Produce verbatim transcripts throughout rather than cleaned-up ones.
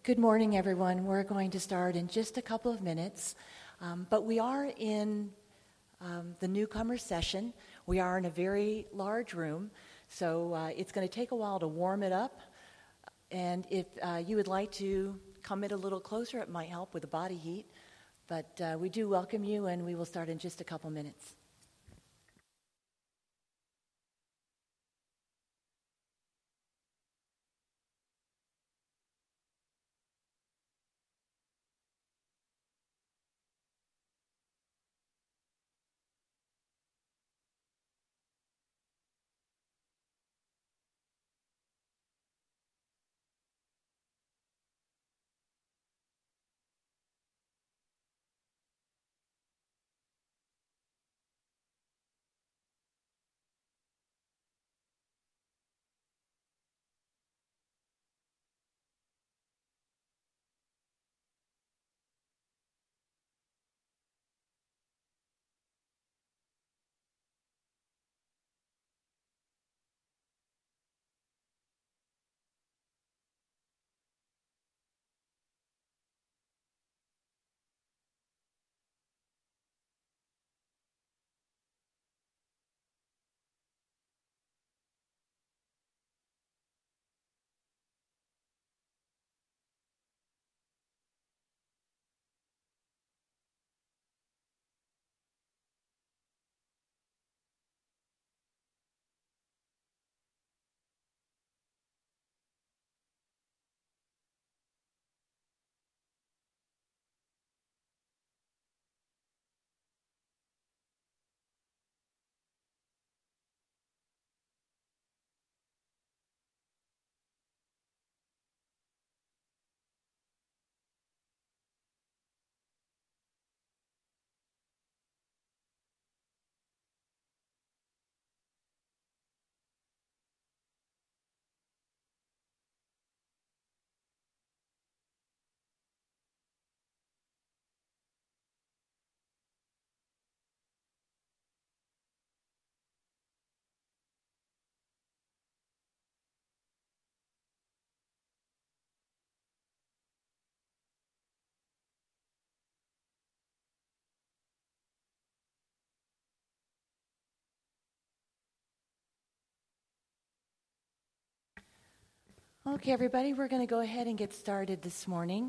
Good morning, everyone. We're going to start in just a couple of minutes, um, but we are in um, the newcomer session. We are in a very large room, so uh, it's going to take a while to warm it up. And if uh, you would like to come in a little closer, it might help with the body heat. But uh, we do welcome you, and we will start in just a couple minutes. Okay, everybody, we're going to go ahead and get started this morning.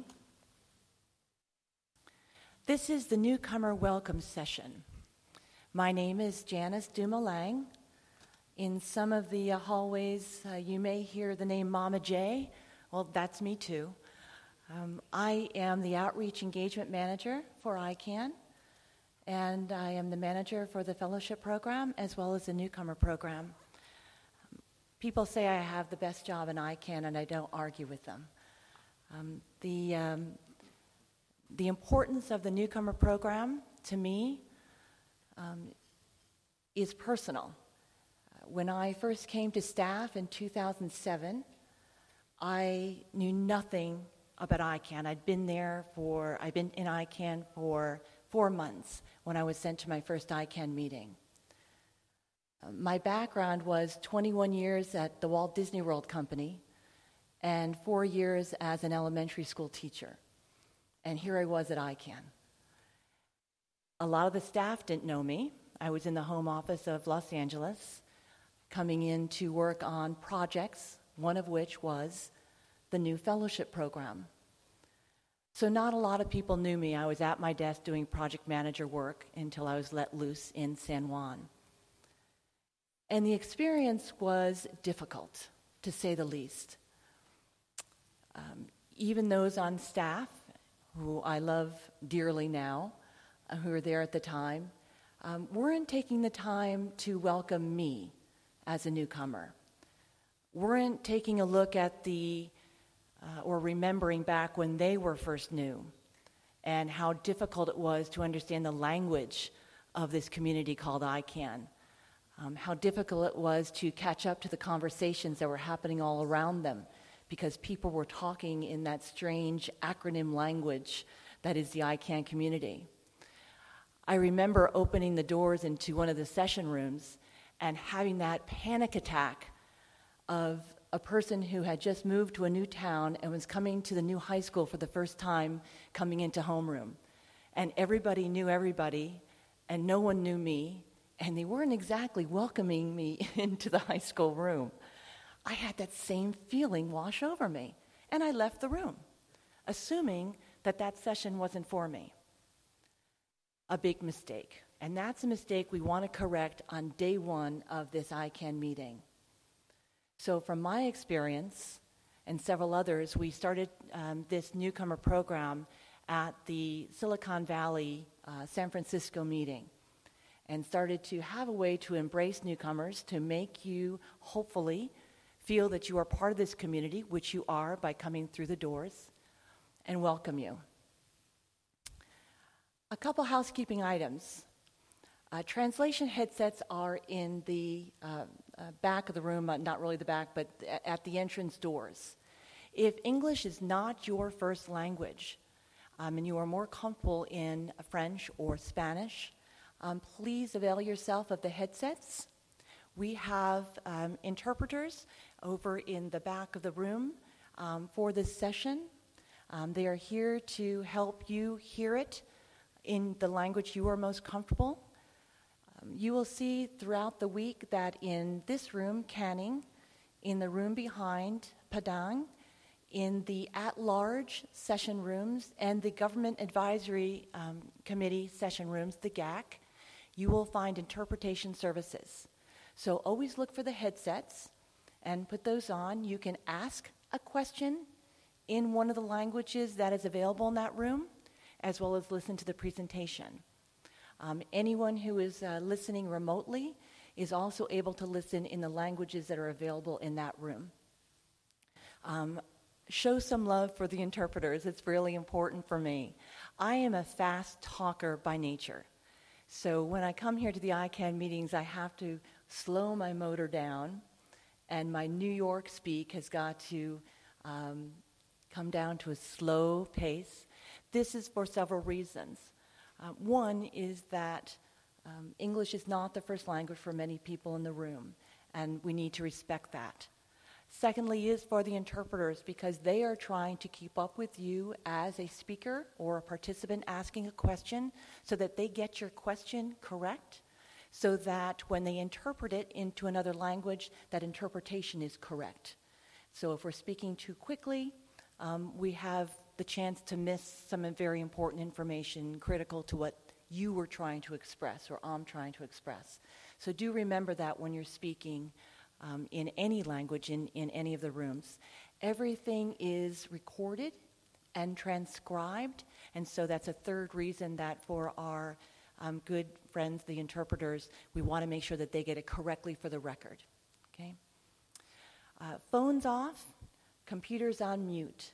This is the newcomer welcome session. My name is Janice Dumoulin. In some of the uh, hallways, uh, you may hear the name Mama J. Well, that's me too. Um, I am the Outreach Engagement Manager for I CAN, and I am the manager for the fellowship program as well as the newcomer program. People say I have the best job in I CAN, and I don't argue with them. Um, the, um, the importance of the newcomer program, to me, um, is personal. When I first came to staff in two thousand seven, I knew nothing about I CAN. I'd been there for, I'd been in I CAN for four months when I was sent to my first I CAN meeting. My background was twenty-one years at the Walt Disney World Company and four years as an elementary school teacher. And here I was at I CAN. A lot of the staff didn't know me. I was in the home office of Los Angeles, coming in to work on projects, one of which was the new fellowship program. So not a lot of people knew me. I was at my desk doing project manager work until I was let loose in San Juan. And the experience was difficult, to say the least. Um, even those on staff, who I love dearly now, uh, who were there at the time, um, weren't taking the time to welcome me as a newcomer. Weren't taking a look at the, uh, or remembering back when they were first new, and how difficult it was to understand the language of this community called I CAN. Um, how difficult it was to catch up to the conversations that were happening all around them because people were talking in that strange acronym language that is the I CAN community. I remember opening the doors into one of the session rooms and having that panic attack of a person who had just moved to a new town and was coming to the new high school for the first time, coming into homeroom. And everybody knew everybody, and no one knew me, and they weren't exactly welcoming me into the high school room. I had that same feeling wash over me, and I left the room, assuming that that session wasn't for me. A big mistake, and that's a mistake we want to correct on day one of this I CAN meeting. So from my experience and several others, we started um, this newcomer program at the Silicon Valley uh, San Francisco meeting and started to have a way to embrace newcomers, to make you hopefully feel that you are part of this community, which you are by coming through the doors, and welcome you. A couple housekeeping items. Uh, translation headsets are in the uh, uh, back of the room, uh, not really the back, but at the entrance doors. If English is not your first language, um, and you are more comfortable in French or Spanish, um, please avail yourself of the headsets. We have um, interpreters over in the back of the room um, for this session. Um, they are here to help you hear it in the language you are most comfortable. Um, you will see throughout the week that in this room, Canning, in the room behind, Padang, in the at-large session rooms, and the Government Advisory um, Committee session rooms, the G A C, you will find interpretation services. So always look for the headsets and put those on. You can ask a question in one of the languages that is available in that room, as well as listen to the presentation. Um, anyone who is uh, listening remotely is also able to listen in the languages that are available in that room. Um, show some love for the interpreters. It's really important for me. I am a fast talker by nature. So when I come here to the I CAN meetings, I have to slow my motor down, and my New York speak has got to um, come down to a slow pace. This is for several reasons. Uh, one is that um, English is not the first language for many people in the room, and we need to respect that. Secondly is for the interpreters, because they are trying to keep up with you as a speaker or a participant asking a question so that they get your question correct, so that when they interpret it into another language, that interpretation is correct. So if we're speaking too quickly, um, we have the chance to miss some very important information critical to what you were trying to express or I'm trying to express. So do remember that when you're speaking um, in any language, in, in any of the rooms. Everything is recorded and transcribed, and so that's a third reason that for our um, good friends, the interpreters, we want to make sure that they get it correctly for the record. Okay? Uh, phones off, computers on mute.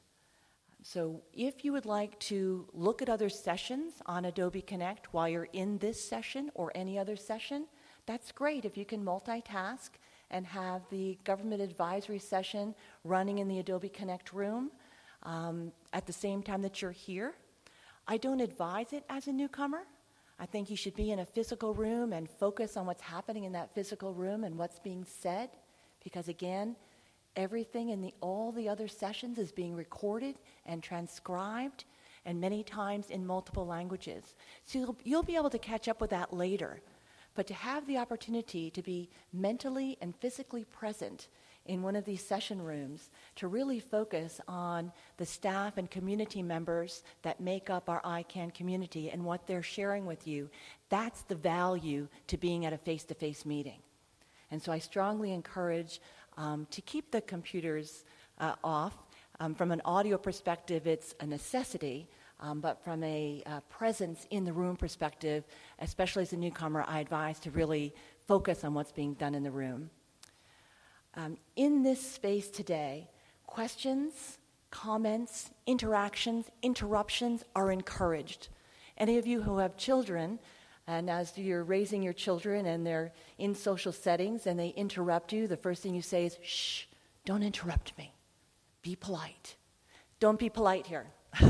So if you would like to look at other sessions on Adobe Connect while you're in this session or any other session, that's great if you can multitask and have the government advisory session running in the Adobe Connect room um, at the same time that you're here. I don't advise it as a newcomer. I think you should be in a physical room and focus on what's happening in that physical room and what's being said, because again, everything in the, all the other sessions is being recorded and transcribed, and many times in multiple languages. So you'll, you'll be able to catch up with that later. But to have the opportunity to be mentally and physically present in one of these session rooms, to really focus on the staff and community members that make up our I CAN community and what they're sharing with you, that's the value to being at a face-to-face meeting. And so I strongly encourage Um, to keep the computers uh, off. Um, from an audio perspective, it's a necessity, um, but from a uh, presence in the room perspective, especially as a newcomer, I advise to really focus on what's being done in the room. Um, in this space today, questions, comments, interactions, interruptions are encouraged. Any of you who have children, and as you're raising your children and they're in social settings and they interrupt you, the first thing you say is, shh, don't interrupt me. Be polite. Don't be polite here.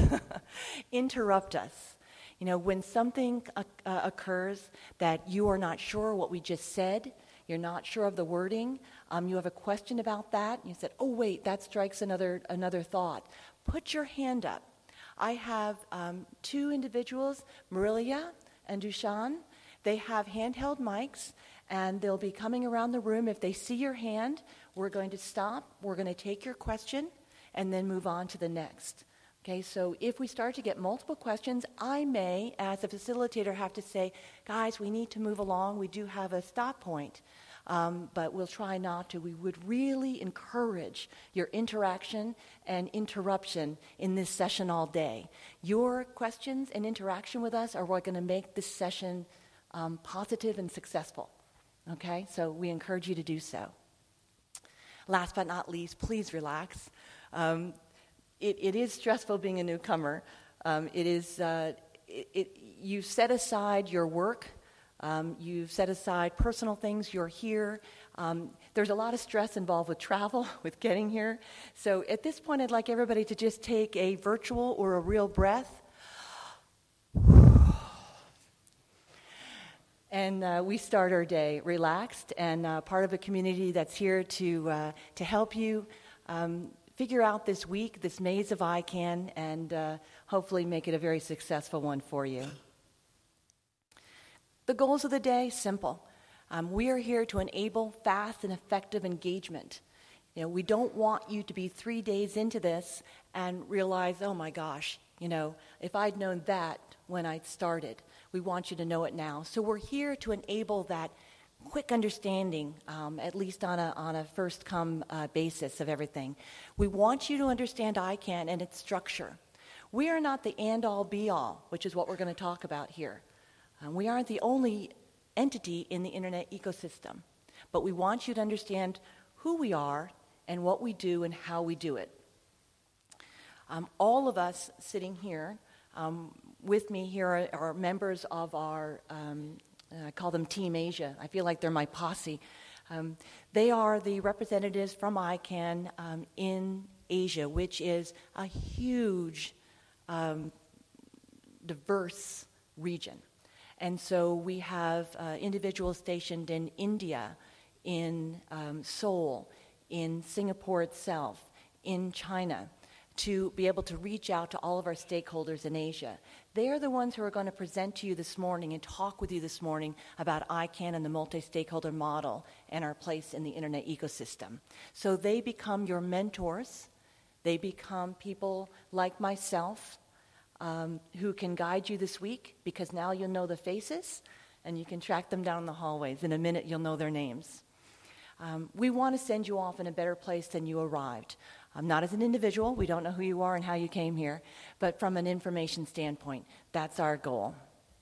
Interrupt us. You know, when something uh, uh, occurs that you are not sure what we just said, you're not sure of the wording, um, you have a question about that, and you said, oh, wait, that strikes another, another thought, put your hand up. I have um, two individuals, Marilia and Dushan. They have handheld mics, and they'll be coming around the room. If they see your hand, we're going to stop. We're going to take your question and then move on to the next. Okay, so if we start to get multiple questions, I may, as a facilitator, have to say, guys, we need to move along. We do have a stop point, um, but we'll try not to. We would really encourage your interaction and interruption in this session all day. Your questions and interaction with us are what going to make this session um, positive and successful. Okay, so we encourage you to do so. Last but not least, please relax. Um, It, it is stressful being a newcomer. Um, it is, uh, it, it, you set aside your work. Um, you've set aside personal things. You're here. Um, there's a lot of stress involved with travel, with getting here. So at this point, I'd like everybody to just take a virtual or a real breath. And uh, we start our day relaxed and uh, part of a community that's here to, uh, to help you um, figure out this week, this maze of I CAN, and uh, hopefully make it a very successful one for you. The goals of the day, simple. Um, we are here to enable fast and effective engagement. You know, we don't want you to be three days into this and realize, oh my gosh, you know, if I'd known that when I started. We want you to know it now. So we're here to enable that quick understanding, um, at least on a on a first-come uh, basis of everything. We want you to understand I CAN and its structure. We are not the and-all, be-all, which is what we're going to talk about here. Uh, we aren't the only entity in the internet ecosystem, but we want you to understand who we are and what we do and how we do it. Um, all of us sitting here, um, with me here are, are members of our um, I call them Team Asia. I feel like they're my posse. Um, they are the representatives from I CAN um, in Asia, which is a huge, um, diverse region. And so we have uh, individuals stationed in India, in um, Seoul, in Singapore itself, in China, to be able to reach out to all of our stakeholders in Asia. They're the ones who are going to present to you this morning and talk with you this morning about I CAN and the multi-stakeholder model and our place in the internet ecosystem. So they become your mentors. They become people like myself um, who can guide you this week, because now you'll know the faces and you can track them down the hallways. In a minute, you'll know their names. Um, we want to send you off in a better place than you arrived. Um, not as an individual, we don't know who you are and how you came here, but from an information standpoint, that's our goal.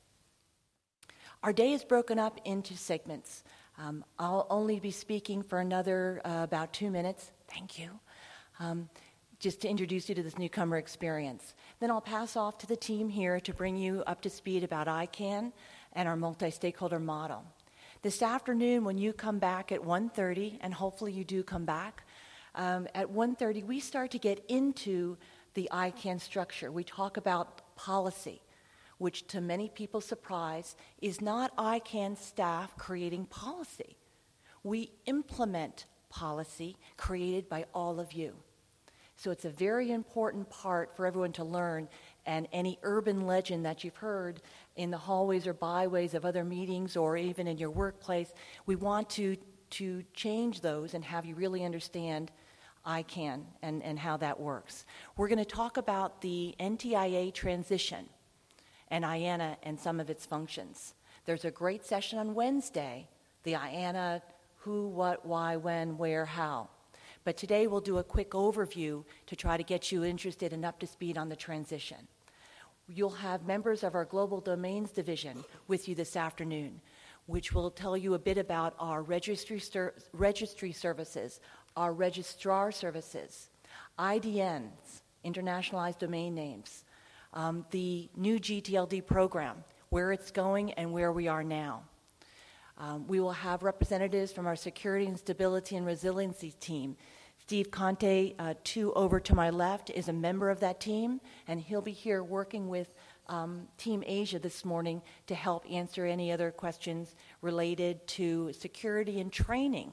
Our day is broken up into segments. Um, I'll only be speaking for another uh, about two minutes, thank you, um, just to introduce you to this newcomer experience. Then I'll pass off to the team here to bring you up to speed about I CAN and our multi-stakeholder model. This afternoon, when you come back at one thirty, and hopefully you do come back, Um, at one thirty, we start to get into the I CAN structure. We talk about policy, which to many people's surprise is not I CAN staff creating policy. We implement policy created by all of you. So it's a very important part for everyone to learn, and any urban legend that you've heard in the hallways or byways of other meetings or even in your workplace, we want to to change those and have you really understand I CAN and, and how that works. We're going to talk about the N T I A transition and I A N A and some of its functions. There's a great session on Wednesday, the I A N A, who, what, why, when, where, how. But today we'll do a quick overview to try to get you interested and up to speed on the transition. You'll have members of our Global Domains Division with you this afternoon, which will tell you a bit about our registry, ser- registry services, our registrar services, I D Ns, internationalized domain names, um, the new G T L D program, where it's going and where we are now. Um, we will have representatives from our Security and Stability and Resiliency team. Steve Conte, uh, two over to my left, is a member of that team, and he'll be here working with um, Team Asia this morning to help answer any other questions related to security and training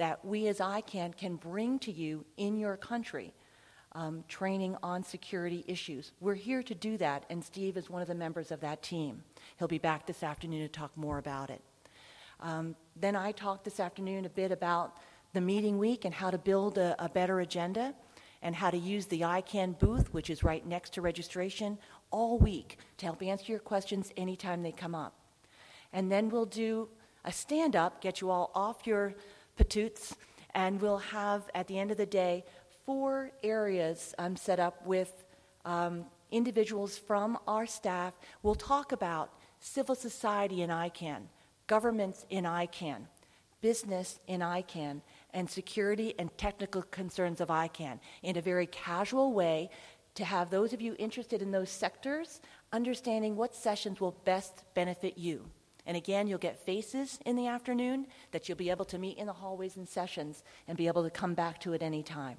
that we as I C A N can bring to you in your country, um, training on security issues. We're here to do that, and Steve is one of the members of that team. He'll be back this afternoon to talk more about it. Um, then I talked this afternoon a bit about the meeting week and how to build a, a better agenda and how to use the I C A N booth, which is right next to registration, all week to help answer your questions anytime they come up. And then we'll do a stand-up, get you all off your patoots, and we'll have, at the end of the day, four areas um, set up with um, individuals from our staff. We'll talk about civil society in I C A N, governments in I C A N, business in I C A N, and security and technical concerns of I C A N in a very casual way to have those of you interested in those sectors understanding what sessions will best benefit you. And again, you'll get faces in the afternoon that you'll be able to meet in the hallways and sessions and be able to come back to at any time.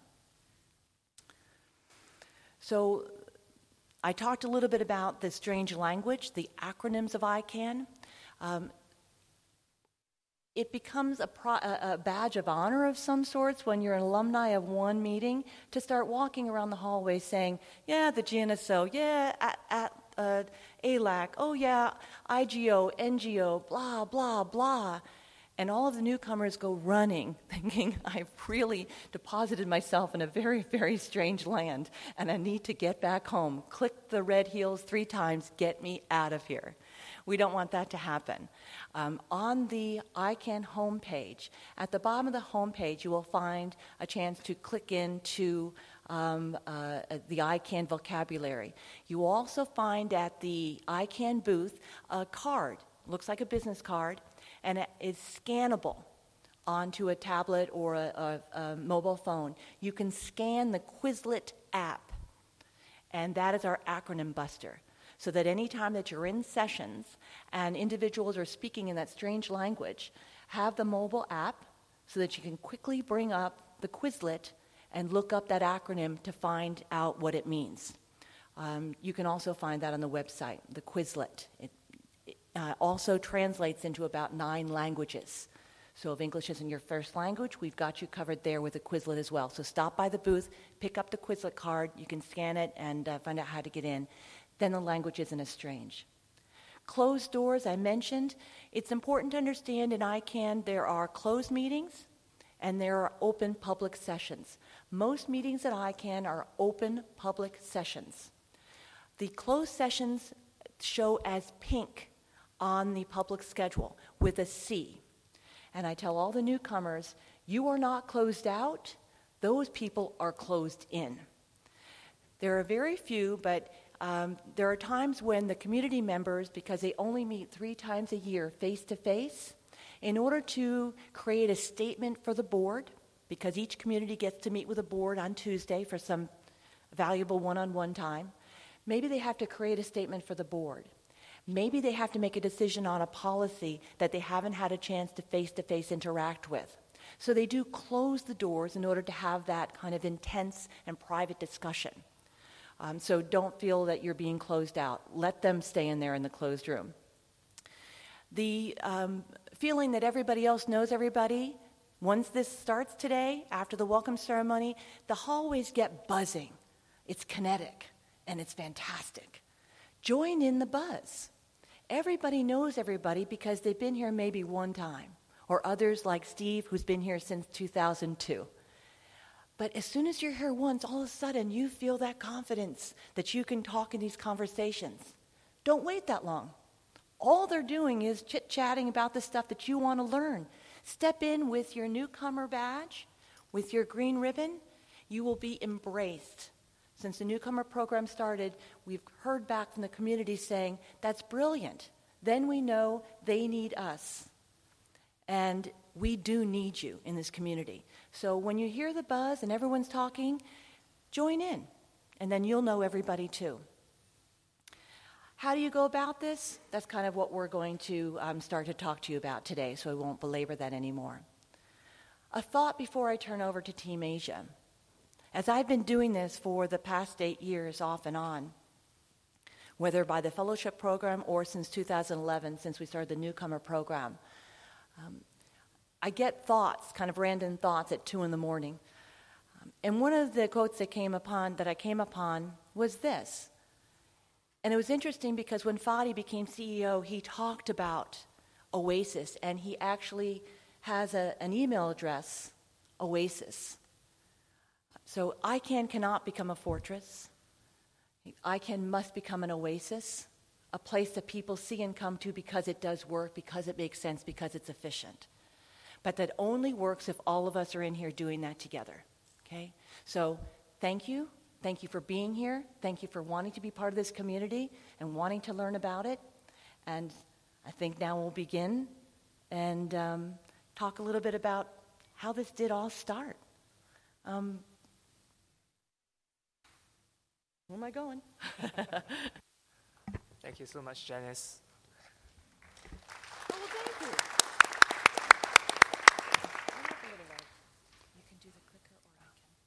So I talked a little bit about the strange language, the acronyms of I C A N. Um, it becomes a, pro, a, a badge of honor of some sorts when you're an alumni of one meeting to start walking around the hallway saying, yeah, the G N S O, yeah, at, at uh, A L A C, oh yeah, I G O, N G O, blah, blah, blah. And all of the newcomers go running, thinking, I've really deposited myself in a very, very strange land, and I need to get back home. Click the red heels three times, get me out of here. We don't want that to happen. Um, on the I C A N homepage, at the bottom of the homepage, you will find a chance to click into um, uh, the I C A N vocabulary. You will also find at the I C A N booth a card, looks like a business card, and it is scannable onto a tablet or a, a, a mobile phone. You can scan the Quizlet app, and that is our acronym buster. So that any time that you're in sessions and individuals are speaking in that strange language, have the mobile app so that you can quickly bring up the Quizlet and look up that acronym to find out what it means. Um, you can also find that on the website, the Quizlet. It, it uh, also translates into about nine languages. So if English isn't your first language, we've got you covered there with a Quizlet as well. So stop by the booth, pick up the Quizlet card, you can scan it and uh, find out how to get in. Then the language isn't as strange. Closed doors, I mentioned. It's important to understand in I C A N there are closed meetings and there are open public sessions. Most meetings at I C A N are open public sessions. The closed sessions show as pink on the public schedule with a C. And I tell all the newcomers, you are not closed out, those people are closed in. There are very few, but Um, there are times when the community members, because they only meet three times a year face-to-face, in order to create a statement for the board, because each community gets to meet with a board on Tuesday for some valuable one-on-one time, maybe they have to create a statement for the board. Maybe they have to make a decision on a policy that they haven't had a chance to face-to-face interact with. So they do close the doors in order to have that kind of intense and private discussion. Um, so don't feel that you're being closed out. Let them stay in there in the closed room. The um, feeling that everybody else knows everybody, once this starts today, after the welcome ceremony, the hallways get buzzing. It's kinetic, and it's fantastic. Join in the buzz. Everybody knows everybody because they've been here maybe one time, or others like Steve, who's been here since two thousand two. But as soon as you're here once, all of a sudden you feel that confidence that you can talk in these conversations. Don't wait that long. All they're doing is chit-chatting about the stuff that you want to learn. Step in with your newcomer badge, with your green ribbon. You will be embraced. Since the newcomer program started, we've heard back from the community saying, that's brilliant. Then we know they need us. And we do need you in this community. So when you hear the buzz and everyone's talking, join in, and then you'll know everybody too. How do you go about this? That's kind of what we're going to um, start to talk to you about today, so I won't belabor that anymore. A thought before I turn over to Team Asia. As I've been doing this for the past eight years off and on, whether by the fellowship program or since two thousand eleven, since we started the newcomer program, um, I get thoughts, kind of random thoughts at two in the morning. Um, and one of the quotes that came upon that I came upon was this. And it was interesting because when Fadi became C E O, he talked about Oasis, and he actually has a, an email address, Oasis. So ICANN cannot become a fortress. ICANN must become an oasis, a place that people see and come to because it does work, because it makes sense, because it's efficient. But that only works if all of us are in here doing that together, okay? So thank you. Thank you for being here. Thank you for wanting to be part of this community and wanting to learn about it. And I think now we'll begin and um, talk a little bit about how this did all start. Um, where am I going? Thank you so much, Janice. Oh, well, thank you. You can do the clicker or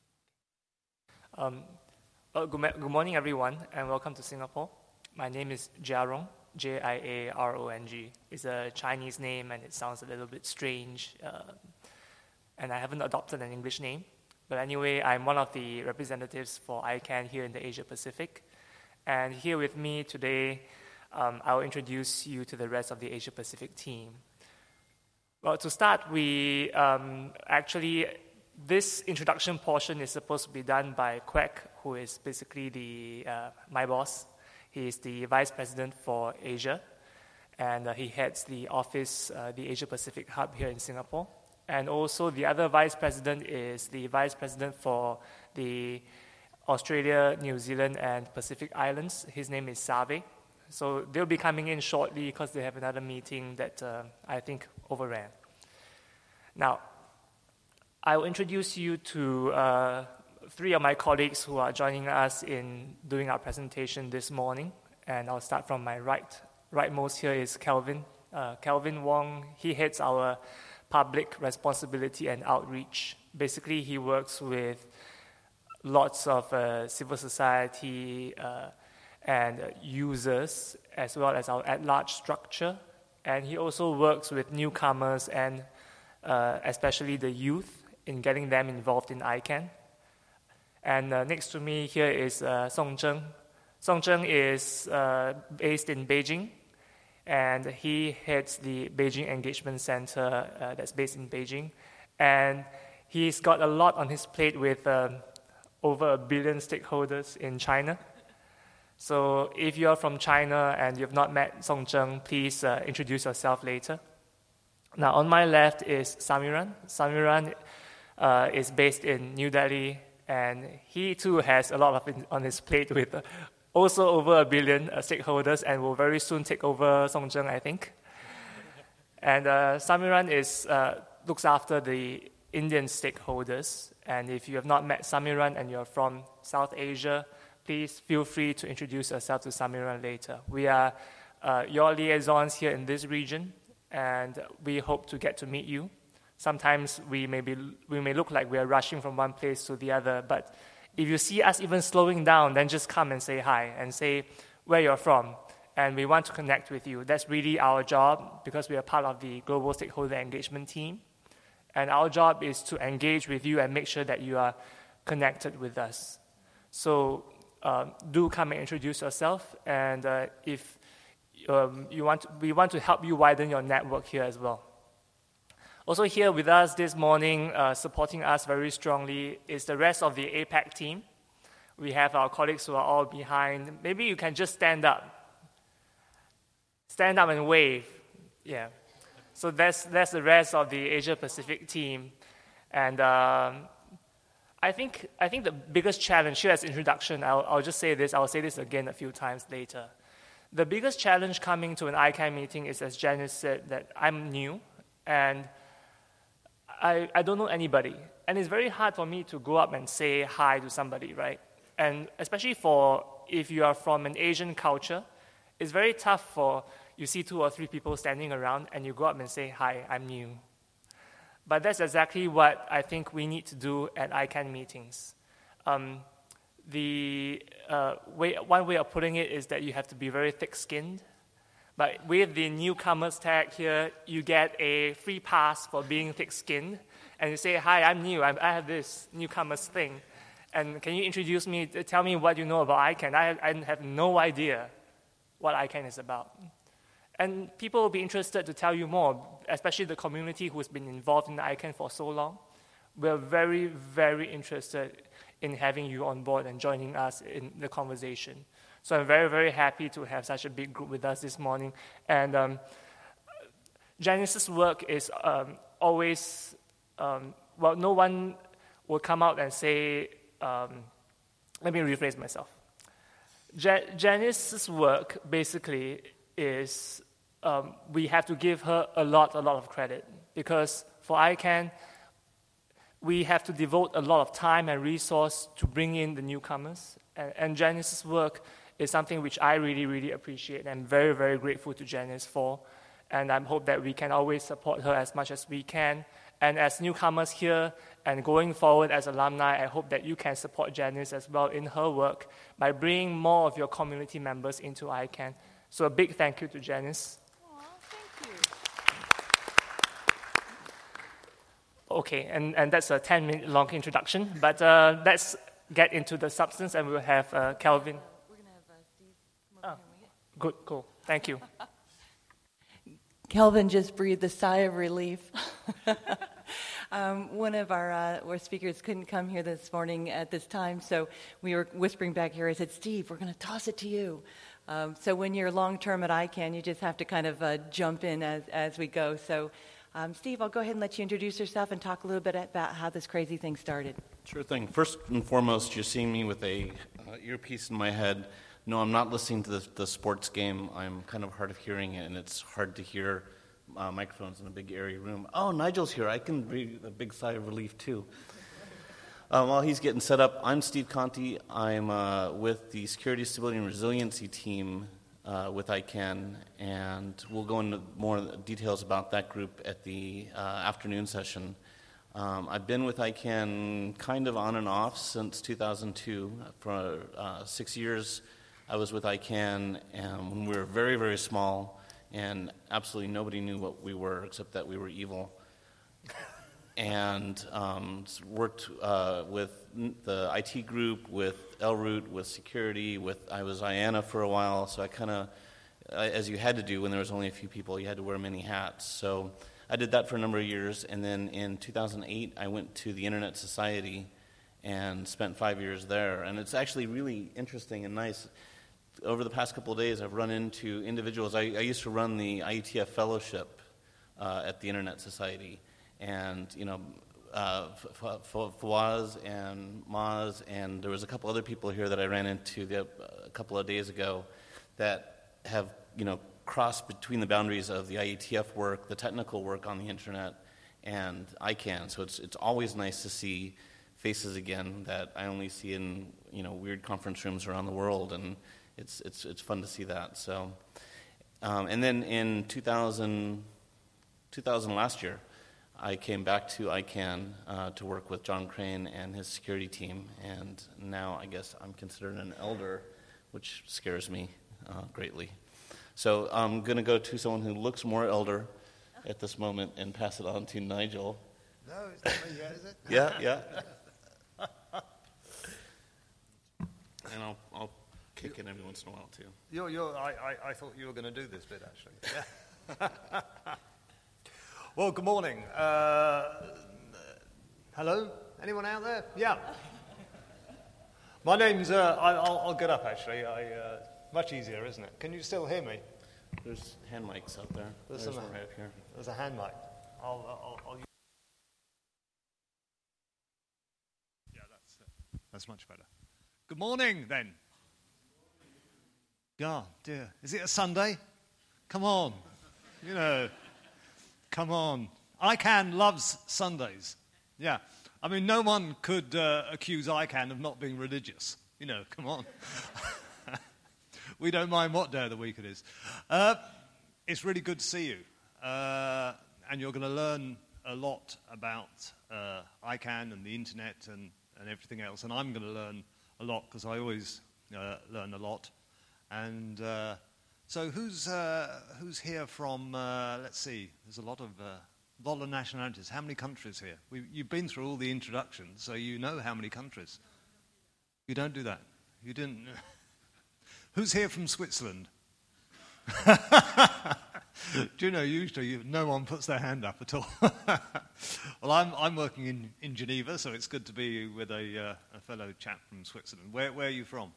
I can. Um, well, good, ma- good morning, everyone, and welcome to Singapore. My name is Jiarong, J I A R O N G. It's a Chinese name, and it sounds a little bit strange, uh, and I haven't adopted an English name. But anyway, I'm one of the representatives for ICANN here in the Asia Pacific. And here with me today, um, I'll introduce you to the rest of the Asia Pacific team. Well, to start, we um, actually, this introduction portion is supposed to be done by Quek, who is basically the uh, my boss. He is the Vice President for Asia, and uh, he heads the office, uh, the Asia Pacific Hub here in Singapore. And also the other Vice President is the Vice President for the Australia, New Zealand, and Pacific Islands. His name is Save. So they'll be coming in shortly because they have another meeting that uh, I think overran. Now, I will introduce you to uh, three of my colleagues who are joining us in doing our presentation this morning. And I'll start from my right. Rightmost here is Kelvin. Uh, Kelvin Wong, he heads our public responsibility and outreach. Basically, he works with lots of uh, civil society uh, and uh, users, as well as our at-large structure. And he also works with newcomers and uh, especially the youth in getting them involved in ICANN. And uh, next to me here is uh, Song Zheng. Song Zheng is uh, based in Beijing, and he heads the Beijing Engagement Center uh, that's based in Beijing. And he's got a lot on his plate with um, over a billion stakeholders in China. So if you're from China and you've not met Song Zheng, please uh, introduce yourself later. Now, on my left is Samiran. Samiran uh, is based in New Delhi, and he too has a lot of in, on his plate with uh, also over a billion uh, stakeholders, and will very soon take over Song Zheng, I think. And uh, Samiran is, uh, looks after the Indian stakeholders. And if you have not met Samiran and you're from South Asia, please feel free to introduce yourself to Samiran later. We are uh, your liaisons here in this region, and we hope to get to meet you. Sometimes we may be, we may look like we are rushing from one place to the other, but if you see us even slowing down, then just come and say hi and say where you're from. And we want to connect with you. That's really our job because we are part of the Global Stakeholder Engagement team. And our job is to engage with you and make sure that you are connected with us. So uh, do come and introduce yourself. And uh, if um, you want, to, we want to help you widen your network here as well. Also here with us this morning, uh, supporting us very strongly, is the rest of the APAC team. We have our colleagues who are all behind. Maybe you can just stand up. Stand up and wave. Yeah. So that's that's the rest of the Asia Pacific team. And um, I think I think the biggest challenge here as introduction, I'll, I'll just say this, I'll say this again a few times later. The biggest challenge coming to an ICANN meeting is, as Janice said, that I'm new, and I, I don't know anybody. And it's very hard for me to go up and say hi to somebody, right? And especially for if you are from an Asian culture, it's very tough for you see two or three people standing around and you go up and say, hi, I'm new. But that's exactly what I think we need to do at ICANN meetings. Um, the uh, way, one way of putting it is that you have to be very thick-skinned. But with the newcomers tag here, you get a free pass for being thick-skinned. And you say, hi, I'm new. I'm, I have this newcomers thing. And can you introduce me, tell me what you know about I CANN? I, I have no idea what I CANN is about. And people will be interested to tell you more, especially the community who's been involved in I CANN for so long. We're very, very interested in having you on board and joining us in the conversation. So I'm very, very happy to have such a big group with us this morning. And um, Janice's work is um, always, um, well, no one will come out and say, um, let me rephrase myself. Ja- Janice's work basically is, um, we have to give her a lot, a lot of credit, because for I CANN, we have to devote a lot of time and resource to bring in the newcomers. And, and Janice's work is something which I really, really appreciate, and I'm very, very grateful to Janice for. And I hope that we can always support her as much as we can. And as newcomers here and going forward as alumni, I hope that you can support Janice as well in her work by bringing more of your community members into I CANN. So a big thank you to Janice. Aw, thank you. Okay, and, and that's a ten-minute long introduction, but uh, let's get into the substance, and we'll have uh, Kelvin. We're going to have uh, Steve come over Oh. here. Good, cool. Thank you. Kelvin just breathed a sigh of relief. um, one of our, uh, our speakers couldn't come here this morning at this time, so we were whispering back here. I said, Steve, we're going to toss it to you. Um, so when you're long-term at I CANN, you just have to kind of uh, jump in as, as we go. So, um, Steve, I'll go ahead and let you introduce yourself and talk a little bit about how this crazy thing started. Sure thing. First and foremost, you're seeing me with a uh, earpiece in my head. No, I'm not listening to the, the sports game. I'm kind of hard of hearing, and it's hard to hear uh, microphones in a big airy room. Oh, Nigel's here. I can breathe a big sigh of relief, too. Uh, while he's getting set up, I'm Steve Conti. I'm uh, with the Security, Stability, and Resiliency team uh, with I CANN, and we'll go into more details about that group at the uh, afternoon session. Um, I've been with I CANN kind of on and off since two thousand two. For uh, six years, I was with I CANN and when we were very, very small, and absolutely nobody knew what we were except that we were evil. And um, worked uh, with the I T group, with L-Root, with security, with I was I A N A for a while, so I kind of, as you had to do when there was only a few people, you had to wear many hats. So I did that for a number of years, and then in two thousand eight, I went to the Internet Society and spent five years there. And it's actually really interesting and nice. Over the past couple of days, I've run into individuals. I, I used to run the I E T F Fellowship uh, at the Internet Society. And, you know, uh, Fawaz and Maz, and there was a couple other people here that I ran into the, a couple of days ago that have, you know, crossed between the boundaries of the I E T F work, the technical work on the Internet, and I CANN. So it's it's always nice to see faces again that I only see in, you know, weird conference rooms around the world, and it's it's it's fun to see that. So, um, and then in two thousand, two thousand last year, I came back to I CANN uh, to work with John Crane and his security team, and now I guess I'm considered an elder, which scares me uh, greatly. So I'm going to go to someone who looks more elder at this moment and pass it on to Nigel. No, it's not me yet, is it? Yeah, yeah. And I'll, I'll kick in every once in a while, too. You're, you're, I, I, I thought you were going to do this bit, actually. Yeah. Well, good morning. Uh, hello? Anyone out there? Yeah. My name's, uh, I, I'll, I'll get up, actually. I, uh, much easier, isn't it? Can you still hear me? There's hand mics out there. There's, There's some, one right up here. There's a hand mic. I'll, I'll, I'll use... Yeah, that's it. That's much better. Good morning, then. God, dear. Is it a Sunday? Come on. You know... Come on. I CANN loves Sundays. Yeah. I mean, no one could uh, accuse I CANN of not being religious. You know, come on. We don't mind what day of the week it is. Uh, it's really good to see you. Uh, and you're going to learn a lot about uh, I CANN and the internet and, and everything else. And I'm going to learn a lot because I always uh, learn a lot. And uh, So who's uh, who's here from? Uh, let's see. There's a lot of uh, lot of nationalities. How many countries here? We, you've been through all the introductions, so you know how many countries. You don't do that. You didn't. Who's here from Switzerland? Do you know, usually you, no one puts their hand up at all. Well, I'm I'm working in, in Geneva, so it's good to be with a, uh, a fellow chap from Switzerland. Where where are you from?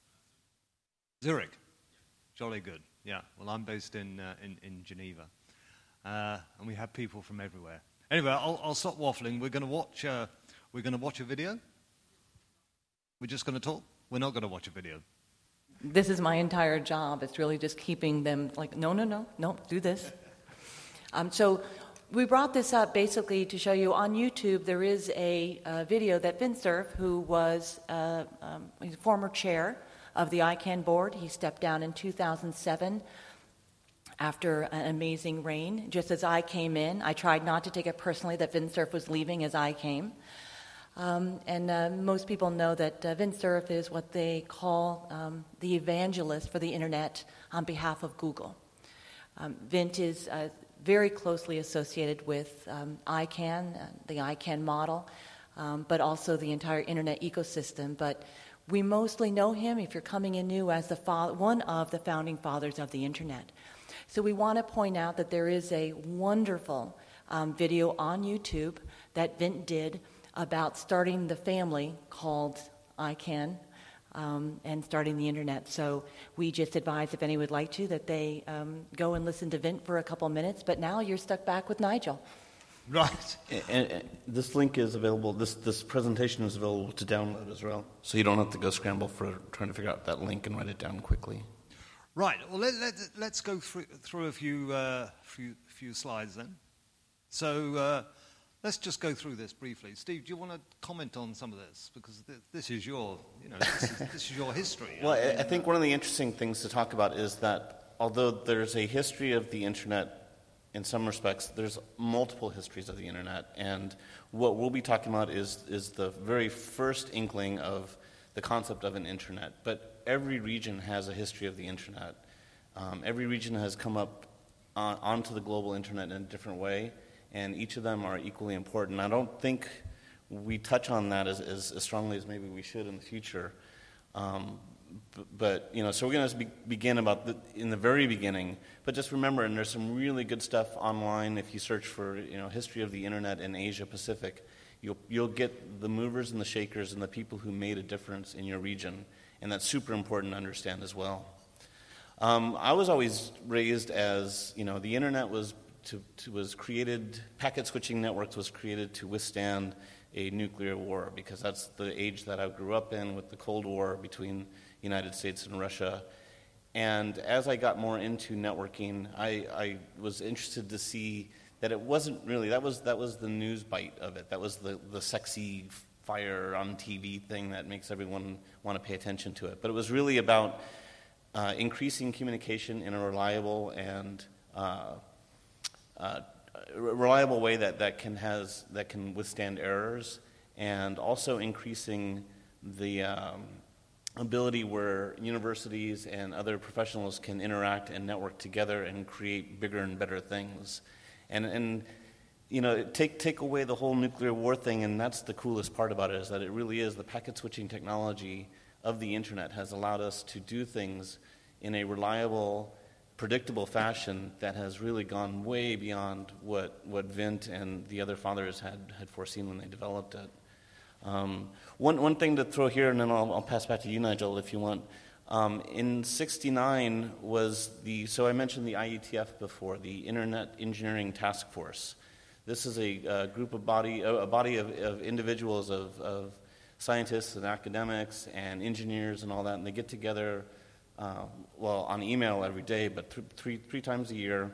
Zurich. Jolly good. Yeah. Well, I'm based in uh, in, in Geneva, uh, and we have people from everywhere. Anyway, I'll I'll stop waffling. We're going to watch uh, we're going to watch a video. We're just going to talk. We're not going to watch a video. This is my entire job. It's really just keeping them like, no, no, no, no, do this. Um, so we brought this up basically to show you on YouTube there is a uh, video that Vint Cerf, who was uh, um, he's a former chair of the I CANN board. He stepped down in two thousand seven after an amazing reign. Just as I came in, I tried not to take it personally that Vint Cerf was leaving as I came. Um, and uh, most people know that uh, Vint Cerf is what they call um, the evangelist for the internet on behalf of Google. Um, Vint is uh, very closely associated with um, I CANN, uh, the I CANN model, um, but also the entire internet ecosystem. But we mostly know him, if you're coming in new, as the fa- one of the founding fathers of the internet. So we want to point out that there is a wonderful um, video on YouTube that Vint did about starting the family called I CANN um, and starting the internet. So we just advise, if anyone would like to, that they um, go and listen to Vint for a couple minutes. But now you're stuck back with Nigel. Right. And, and this link is available, this, this presentation is available to download as well. So you don't have to go scramble for trying to figure out that link and write it down quickly. Right. Well, let, let, let's go through, through a few, uh, few, few slides then. So uh, let's just go through this briefly. Steve, do you want to comment on some of this? Because th- this is your, you know, this is, this is your history. Well, I, I think one of the interesting things to talk about is that although there's a history of the internet in some respects, there's multiple histories of the internet. And what we'll be talking about is, is the very first inkling of the concept of an internet. But every region has a history of the internet. Um, every region has come up on, onto the global internet in a different way, and each of them are equally important. I don't think we touch on that as, as, as strongly as maybe we should in the future. Um, b- but, you know, so we're going to be, begin about the, in the very beginning. But just remember, and there's some really good stuff online if you search for, you know, history of the internet in Asia Pacific. You'll, you'll get the movers and the shakers and the people who made a difference in your region. And that's super important to understand as well. Um, I was always raised as, you know, the internet was to, to was created, packet switching networks was created to withstand a nuclear war, because that's the age that I grew up in with the Cold War between the United States and Russia. And as I got more into networking, I, I was interested to see that it wasn't really, that was that was the news bite of it. That was the, the sexy fire on T V thing that makes everyone want to pay attention to it. But it was really about uh, increasing communication in a reliable and uh, uh, reliable way that, that can has that can withstand errors, and also increasing the um, ability where universities and other professionals can interact and network together and create bigger and better things. And and you know, take take away the whole nuclear war thing, and that's the coolest part about it, is that it really is the packet switching technology of the internet has allowed us to do things in a reliable, predictable fashion that has really gone way beyond what, what Vint and the other fathers had, had foreseen when they developed it. Um, one one thing to throw here, and then I'll, I'll pass back to you, Nigel, if you want. Um, in sixty-nine was the, so I mentioned the I E T F before, the Internet Engineering Task Force. This is a, a group of body, a body of, of individuals, of, of scientists and academics and engineers and all that, and they get together, uh, well, on email every day, but th- three three times a year,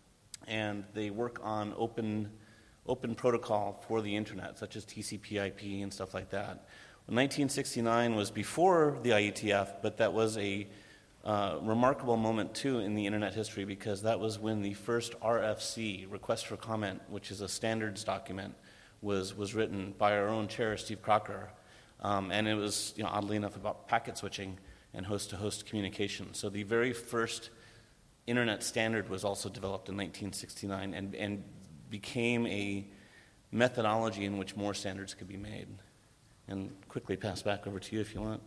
and they work on open open protocol for the internet, such as T C P I P and stuff like that. nineteen sixty-nine was before the I E T F, but that was a uh, remarkable moment, too, in the internet history, because that was when the first R F C, Request for Comment, which is a standards document, was was written by our own chair, Steve Crocker. Um, and it was, you know, oddly enough, about packet switching and host-to-host communication. So the very first internet standard was also developed in nineteen sixty-nine and, and became a methodology in which more standards could be made. And quickly pass back over to you if you want.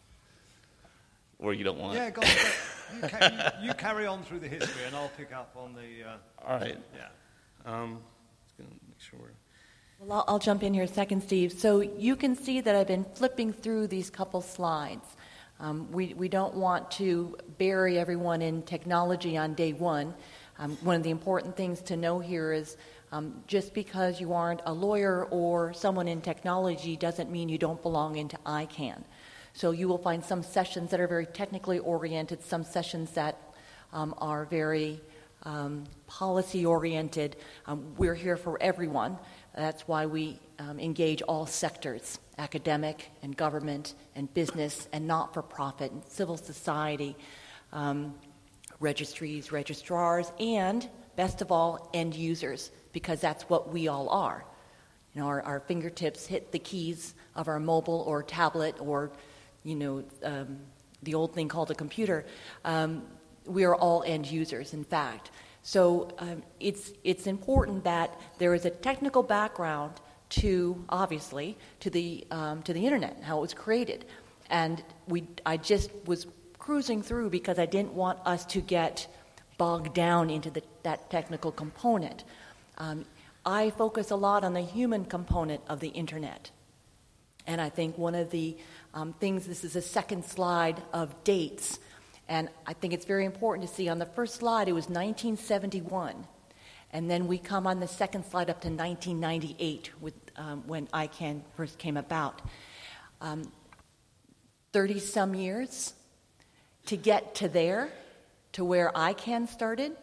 Or you don't want. Yeah, go on. You, ca- you, you carry on through the history, and I'll pick up on the... Uh, All right. Yeah. Um, just going to make sure we're... Well, I'll, I'll jump in here a second, Steve. So you can see that I've been flipping through these couple slides. Um, we, we don't want to bury everyone in technology on day one. Um, one of the important things to know here is um, just because you aren't a lawyer or someone in technology doesn't mean you don't belong into I CANN. So you will find some sessions that are very technically oriented, some sessions that um, are very um, policy oriented. Um, we're here for everyone. That's why we um, engage all sectors, academic and government and business and not-for-profit and civil society, um, registries, registrars, and best of all, end users, because that's what we all are. You know, our, our fingertips hit the keys of our mobile or tablet or, you know, um, the old thing called a computer. Um, we are all end users, in fact. So um, it's it's important that there is a technical background to, obviously, to the um, to the internet, how it was created, and we I just was cruising through because I didn't want us to get bogged down into the, that technical component. Um, I focus a lot on the human component of the internet, and I think one of the um, things. This is a second slide of dates. And I think it's very important to see on the first slide, it was nineteen seventy-one. And then we come on the second slide up to nineteen ninety-eight, with, um, when I CANN first came about. Um, thirty-some years to get to there, to where I CANN started,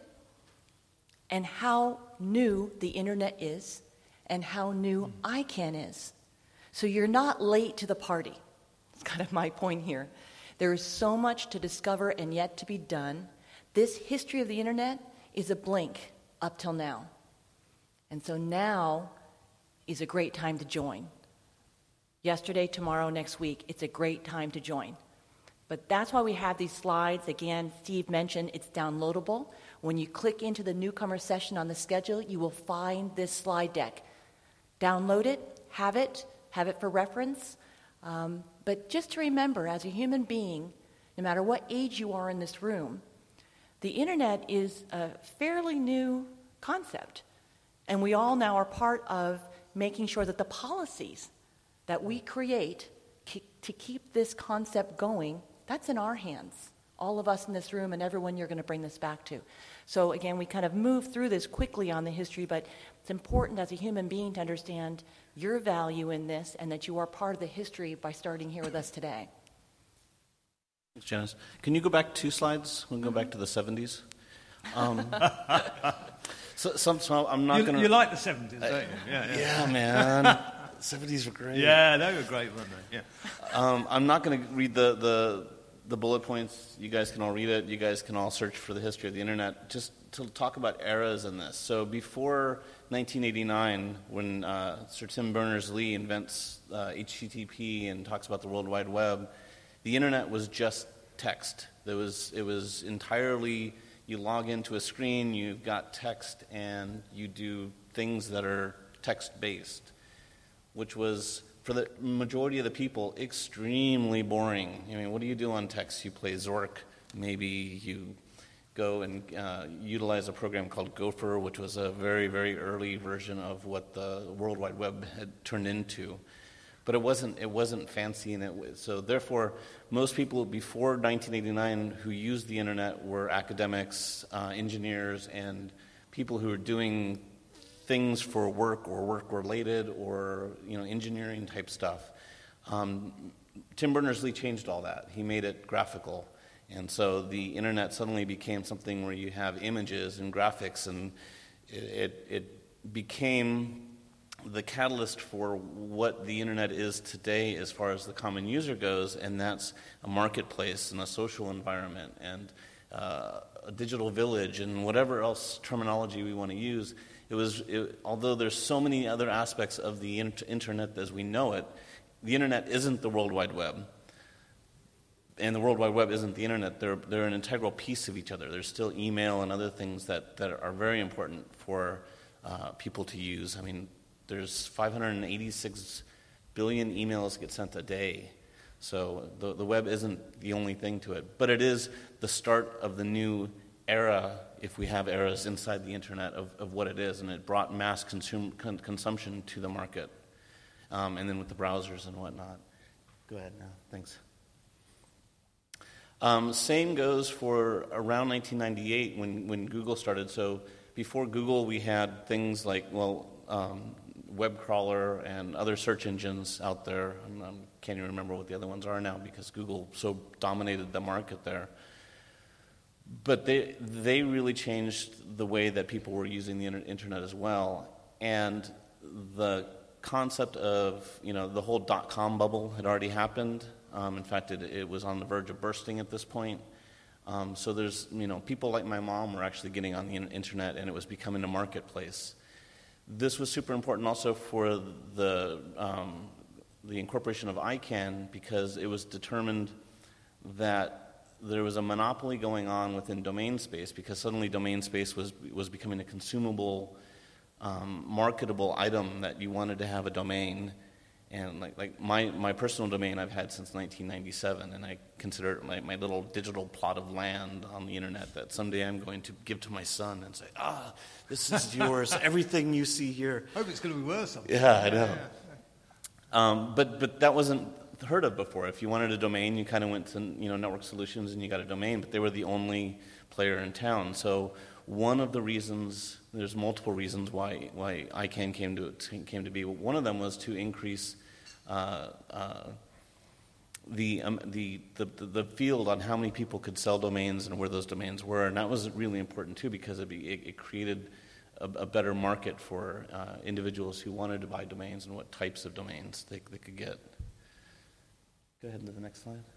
and how new the internet is, and how new I CANN is. So you're not late to the party. That's kind of my point here. There is so much to discover and yet to be done. This history of the internet is a blink up till now. And so now is a great time to join. Yesterday, tomorrow, next week, it's a great time to join. But that's why we have these slides. Again, Steve mentioned it's downloadable. When you click into the newcomer session on the schedule, you will find this slide deck. Download it, have it, have it for reference. Um, but just to remember, as a human being, no matter what age you are in this room, the internet is a fairly new concept. And we all now are part of making sure that the policies that we create ke- to keep this concept going, that's in our hands. All of us in this room and everyone you're going to bring this back to. So again, we kind of move through this quickly on the history, but it's important as a human being to understand your value in this and that you are part of the history by starting here with us today. Thanks, Janice. Can you go back two slides? We'll go back to the seventies. Um, so, some, so I'm not going to... You like the seventies, don't you? Yeah, yeah. yeah man. The seventies were great. Yeah, they were great, weren't they? Yeah. Um, I'm not going to read the, the, the bullet points. You guys can all read it. You guys can all search for the history of the internet. Just to talk about eras in this. So before nineteen eighty-nine, when uh, Sir Tim Berners-Lee invents uh, H T T P and talks about the World Wide Web, the internet was just text. There was it was entirely, you log into a screen, you've got text, and you do things that are text-based, which was, for the majority of the people, extremely boring. I mean, what do you do on text? You play Zork, maybe you go and uh, utilize a program called Gopher, which was a very, very early version of what the World Wide Web had turned into. But it wasn't it wasn't fancy, and it so therefore most people before nineteen eighty-nine who used the internet were academics, uh, engineers, and people who were doing things for work or work-related or you know engineering type stuff. Um, Tim Berners-Lee changed all that. He made it graphical. And so the internet suddenly became something where you have images and graphics, and it, it, it became the catalyst for what the internet is today as far as the common user goes, and that's a marketplace and a social environment and uh, a digital village and whatever else terminology we want to use. It was, it, although there's so many other aspects of the inter- internet as we know it, the internet isn't the World Wide Web. and the World Wide Web isn't the internet. They're they're an integral piece of each other. There's still email and other things that, that are very important for uh, people to use. I mean, there's five hundred eighty-six billion emails get sent a day. So the the web isn't the only thing to it, but it is the start of the new era, if we have eras inside the internet, of, of what it is, and it brought mass consume, con, consumption to the market, um, and then with the browsers and whatnot. Go ahead now, thanks. Um, same goes for around nineteen ninety-eight when, when Google started. So before Google, we had things like, well, um, web crawler and other search engines out there. I can't even remember what the other ones are now because Google so dominated the market there. But they they really changed the way that people were using the internet as well. And the concept of, you know, the whole dot-com bubble had already happened. Um, in fact, it, it was on the verge of bursting at this point. Um, so there's, you know, people like my mom were actually getting on the internet, and it was becoming a marketplace. This was super important also for the um, the incorporation of I CANN, because it was determined that there was a monopoly going on within domain space, because suddenly domain space was was becoming a consumable, um, marketable item that you wanted to have a domain. And like like my, my personal domain I've had since nineteen ninety-seven, and I consider it my, my little digital plot of land on the internet that someday I'm going to give to my son and say, ah, this is yours, everything you see here. I hope it's going to be worth something. Yeah, I know. Yeah, yeah. Um, but but that wasn't heard of before. If you wanted a domain, you kind of went to, you know, Network Solutions and you got a domain, but they were the only player in town. So one of the reasons, there's multiple reasons why why I CANN came to came to be. One of them was to increase uh, uh, the, um, the the the field on how many people could sell domains and where those domains were, and that was really important too, because it, it, it created a, a better market for uh, individuals who wanted to buy domains and what types of domains they, they could get. Go ahead to the next slide.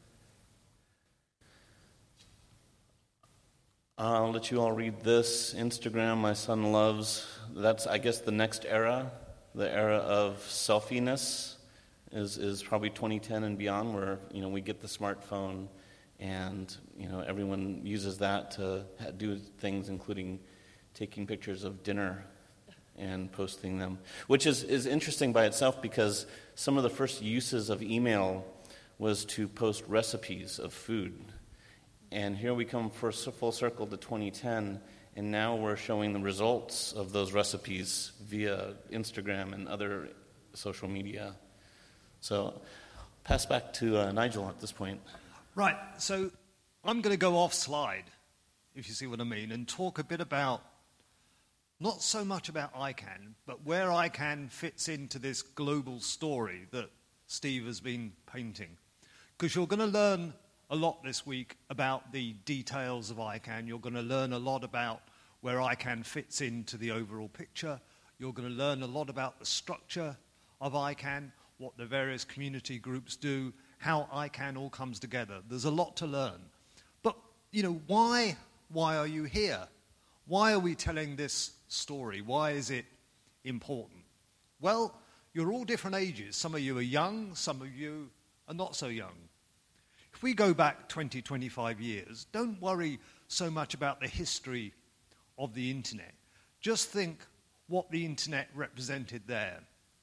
I'll let you all read this. Instagram, my son loves. That's, I guess, the next era. The era of selfie-ness is is probably twenty ten and beyond, where, you know, we get the smartphone and, you know, everyone uses that to do things, including taking pictures of dinner and posting them, which is, is interesting by itself, because some of the first uses of email was to post recipes of food. And here we come for full circle to twenty ten, and now we're showing the results of those recipes via Instagram and other social media. So pass back to uh, Nigel at this point. Right, so I'm going to go off slide, if you see what I mean, and talk a bit about, not so much about I CANN, but where I CANN fits into this global story that Steve has been painting. Because you're going to learn a lot this week about the details of I CANN. You're going to learn a lot about where I CANN fits into the overall picture. You're going to learn a lot about the structure of I CANN, what the various community groups do, how I CANN all comes together. There's a lot to learn. But, you know, why, why are you here? Why are we telling this story? Why is it important? Well, you're all different ages. Some of you are young, some of you are not so young. If we go back twenty, twenty-five years, don't worry so much about the history of the internet. Just think what the internet represented there.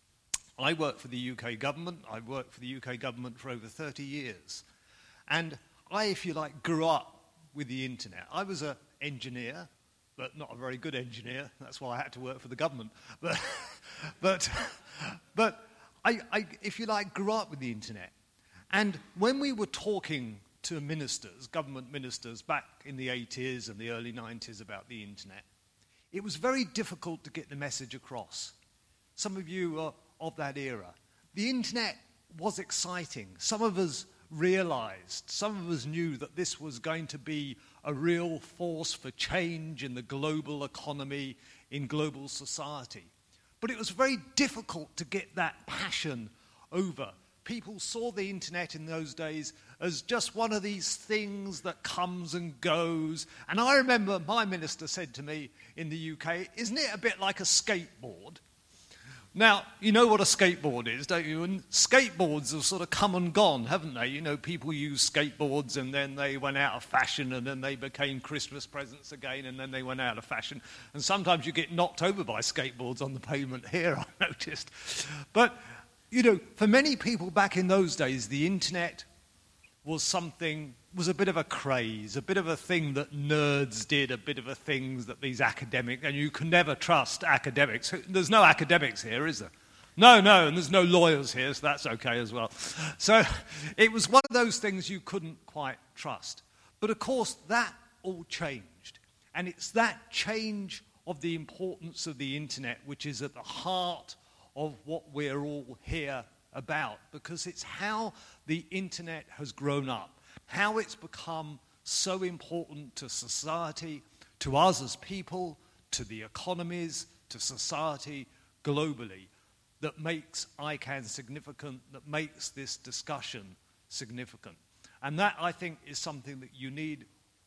I work for the U K government. I've worked for the U K government for over thirty years. And I, if you like, grew up with the internet. I was an engineer, but not a very good engineer. That's why I had to work for the government. But, but, but I, I, if you like, grew up with the internet. And when we were talking to ministers, government ministers, back in the eighties and the early nineties about the internet, it was very difficult to get the message across. Some of you are of that era. The internet was exciting. Some of us realized, some of us knew that this was going to be a real force for change in the global economy, in global society. But it was very difficult to get that passion over. People saw the internet in those days as just one of these things that comes and goes. And I remember my minister said to me in the U K, isn't it a bit like a skateboard? Now, you know what a skateboard is, don't you? And skateboards have sort of come and gone, haven't they? You know, people use skateboards and then they went out of fashion and then they became Christmas presents again and then they went out of fashion. And sometimes you get knocked over by skateboards on the pavement here, I noticed. But, you know, for many people back in those days, the internet was something, was a bit of a craze, a bit of a thing that nerds did, a bit of a thing that these academics, and you can never trust academics. There's no academics here, is there? No, no, and there's no lawyers here, so that's okay as well. So it was one of those things you couldn't quite trust. But of course, that all changed. And it's that change of the importance of the internet which is at the heart of what we're all here about, because it's how the internet has grown up, how it's become so important to society, to us as people, to the economies, to society globally, that makes I CAN significant, that makes this discussion significant. And that, I think, is something that you need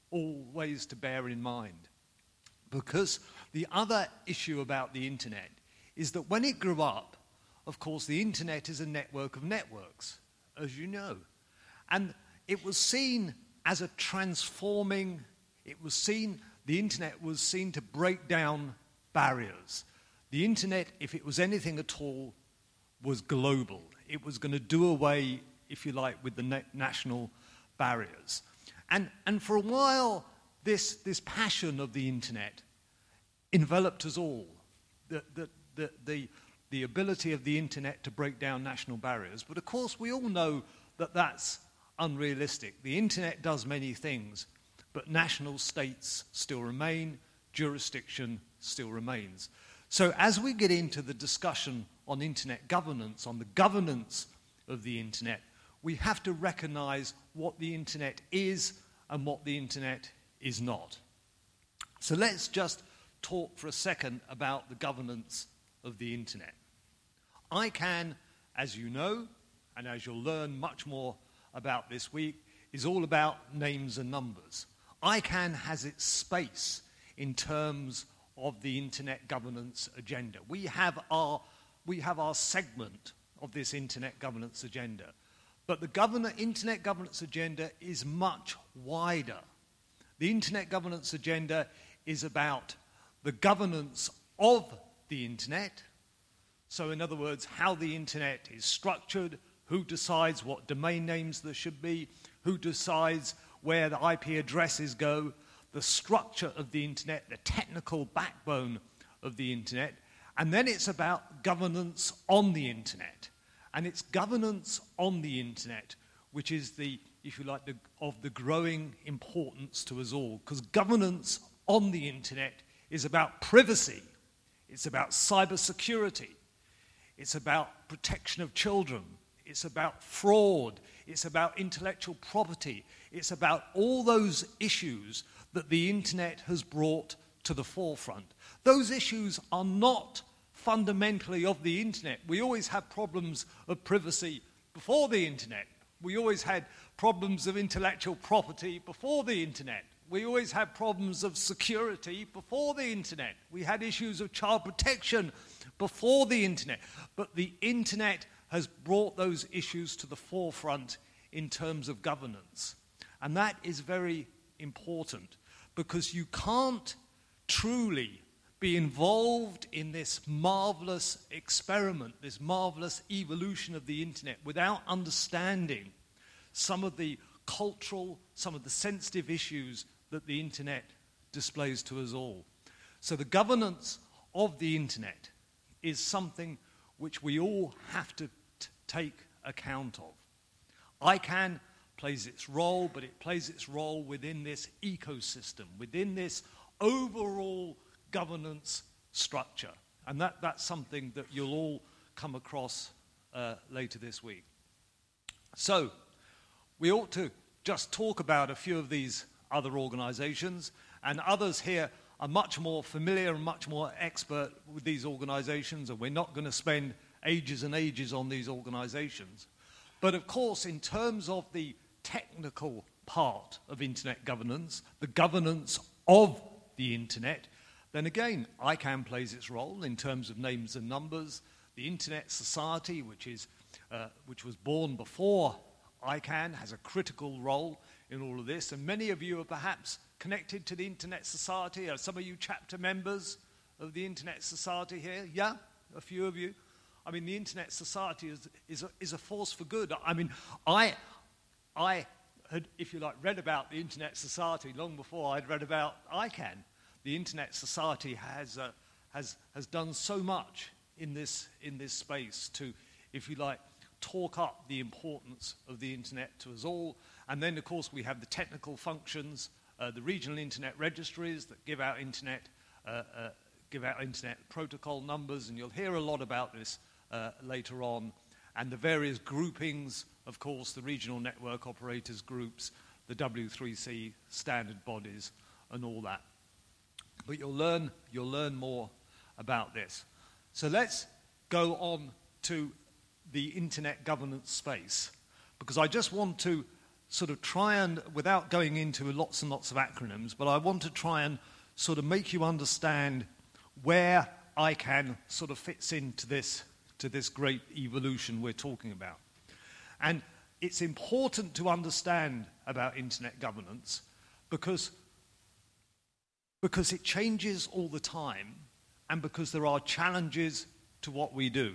always to bear in mind. Because the other issue about the internet is that when it grew up, of course, the internet is a network of networks, as you know. And it was seen as a transforming, it was seen, the internet was seen to break down barriers. The internet, if it was anything at all, was global. It was going to do away, if you like, with the na- national barriers. And, and for a while, this, this passion of the internet enveloped us all. The, the, the, the, the ability of the internet to break down national barriers. But of course, we all know that that's unrealistic. The internet does many things, but national states still remain, jurisdiction still remains. So as we get into the discussion on internet governance, on the governance of the internet, we have to recognize what the internet is and what the internet is not. So let's just talk for a second about the governance of the internet. I CAN, as you know, and as you'll learn much more about this week, is all about names and numbers. I CAN has its space in terms of the internet governance agenda. We have our, we have our segment of this internet governance agenda. But the governor, internet governance agenda is much wider. The internet governance agenda is about the governance of the internet. So in other words, how the internet is structured, who decides what domain names there should be, who decides where the I P addresses go, the structure of the internet, the technical backbone of the internet. And then it's about governance on the internet. And it's governance on the internet, which is the, if you like, the, of the growing importance to us all. Because governance on the internet is about privacy. It's about cybersecurity. It's about protection of children. It's about fraud. It's about intellectual property. It's about all those issues that the internet has brought to the forefront. Those issues are not fundamentally of the internet. We always had problems of privacy before the internet. We always had problems of intellectual property before the internet. We always had problems of security before the internet. We had issues of child protection before the internet. But the internet has brought those issues to the forefront in terms of governance. And that is very important, because you can't truly be involved in this marvelous experiment, this marvelous evolution of the internet, without understanding some of the cultural, some of the sensitive issues that the internet displays to us all. So the governance of the internet is something which we all have to t- take account of. I CAN plays its role, but it plays its role within this ecosystem, within this overall governance structure. And that, that's something that you'll all come across uh, later this week. So, we ought to just talk about a few of these other organizations, and others here are much more familiar and much more expert with these organizations, and we're not going to spend ages and ages on these organizations. But of course, in terms of the technical part of internet governance, the governance of the internet, then again, I CAN plays its role in terms of names and numbers. The Internet Society, which is uh, which was born before I CANN, has a critical role in all of this. And many of you are perhaps connected to the Internet Society. Are some of you chapter members of the Internet Society here? Yeah, a few of you. I mean, the Internet Society is is a, is a force for good. I mean, I I had, if you like, read about the Internet Society long before I'd read about I CANN. The Internet Society has uh, has has done so much in this in this space to, if you like, talk up the importance of the Internet to us all. And then, of course, we have the technical functions, uh, the regional Internet registries that give out Internet uh, uh, give out Internet protocol numbers, and you'll hear a lot about this uh, later on. And the various groupings, of course, the regional network operators groups, the W three C standard bodies, and all that. But you'll learn, you'll learn more about this. So let's go on to the Internet governance space, because I just want to sort of try and, without going into lots and lots of acronyms, but I want to try and sort of make you understand where I CANN sort of fits into this, to this great evolution we're talking about. And it's important to understand about Internet governance because, because it changes all the time, and because there are challenges to what we do.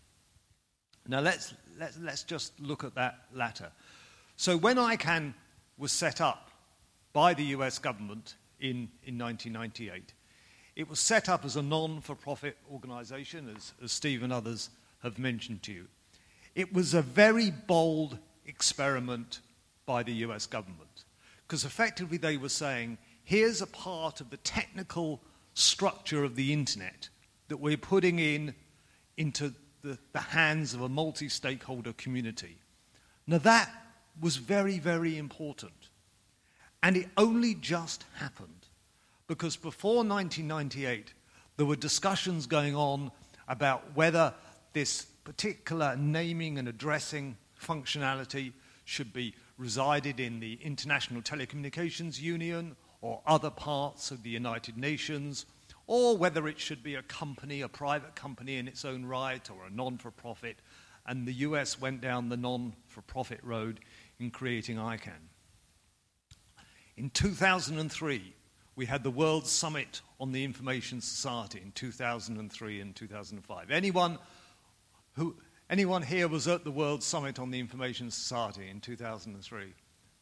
Now let's, let's, let's just look at that latter. So when I CANN was set up by the U S government in, in nineteen ninety-eight, it was set up as a non-for-profit organization, as, as Steve and others have mentioned to you. It was a very bold experiment by the U S government, because effectively they were saying, here's a part of the technical structure of the Internet that we're putting in into the, the hands of a multi-stakeholder community. Now that was very, very important. And it only just happened because before nineteen ninety-eight, there were discussions going on about whether this particular naming and addressing functionality should be resided in the International Telecommunications Union or other parts of the United Nations, or whether it should be a company, a private company in its own right, or a non-for-profit. And the U S went down the non-for-profit road in creating I CANN. In two thousand three, we had the World Summit on the Information Society in two thousand three and two thousand five. Anyone who, anyone here was at the World Summit on the Information Society in two thousand three?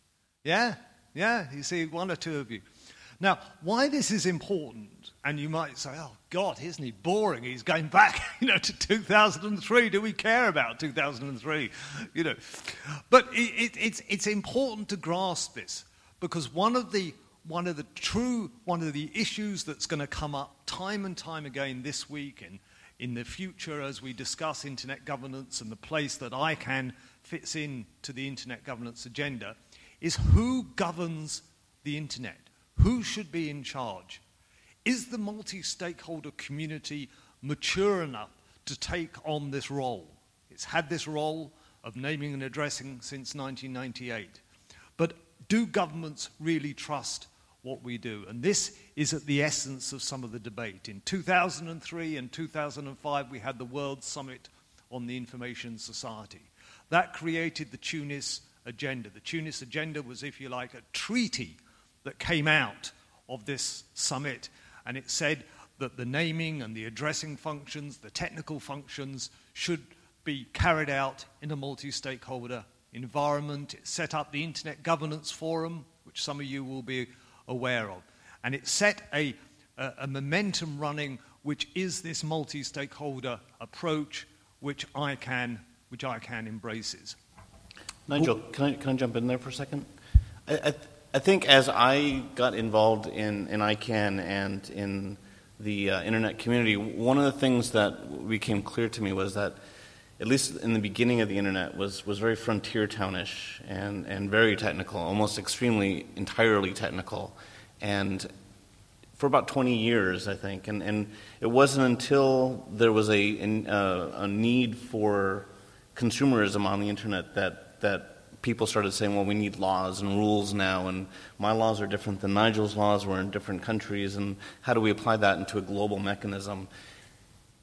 Yeah? Yeah? You see, one or two of you. Now, why this is important, and you might say, oh, God, isn't he boring? He's going back, you know, to two thousand three. Do we care about two thousand three? You know. But it, it, it's, it's important to grasp this, because one of the one of the true, one of the issues that's going to come up time and time again this week and in the future as we discuss Internet governance and the place that I CANN fits in to the Internet governance agenda is who governs the Internet? Who should be in charge? Is the multi-stakeholder community mature enough to take on this role? It's had this role of naming and addressing since nineteen ninety-eight. But do governments really trust what we do? And this is at the essence of some of the debate. In two thousand three and two thousand five, we had the World Summit on the Information Society. That created the Tunis Agenda. The Tunis Agenda was, if you like, a treaty that came out of this summit, and it said that the naming and the addressing functions, the technical functions, should be carried out in a multi-stakeholder environment. It set up the Internet Governance Forum, which some of you will be aware of. And it set a, a, a momentum running, which is this multi-stakeholder approach, which I CANN, which I CANN embraces. Nigel, can I, can I jump in there for a second? I, I, I think as I got involved in, in I CANN and in the uh, Internet community, one of the things that became clear to me was that, at least in the beginning of the Internet, was, was very frontier townish and, and very technical, almost extremely, entirely technical. And for about twenty years, I think, and, and it wasn't until there was a, an, uh, a need for consumerism on the Internet that, that people started saying, well, we need laws and rules now, and my laws are different than Nigel's laws, we're in different countries, and how do we apply that into a global mechanism?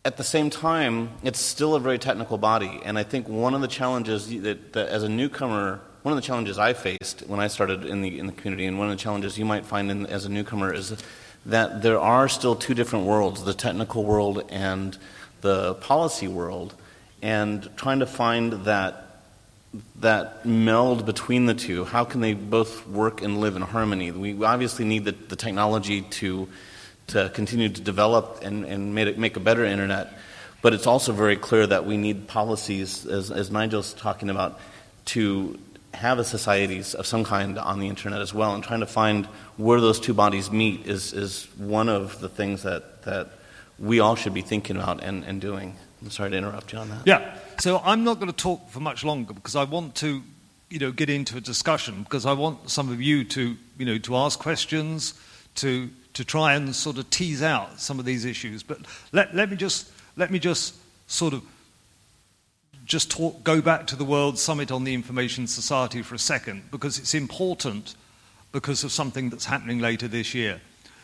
at the same time, it's still a very technical body. And I think one of the challenges that, that as a newcomer, one of the challenges I faced when I started in the in the community, and one of the challenges you might find in, as a newcomer, is that there are still two different worlds, the technical world and the policy world, and trying to find that that meld between the two. How can they both work and live in harmony? We obviously need the, the technology to to continue to develop and, and make, it, make a better internet, but it's also very clear that we need policies, as, as Nigel's talking about, to have a societies of some kind on the internet as well, and trying to find where those two bodies meet is, is one of the things that, that we all should be thinking about and, and doing. I'm sorry to interrupt you on that. Yeah, so I'm not going to talk for much longer because I want to, you know, get into a discussion, because I want some of you to, you know, to ask questions, to to try and sort of tease out some of these issues. But let let me just let me just sort of just talk, go back to the World Summit on the Information Society for a second, because it's important because of something that's happening later this year.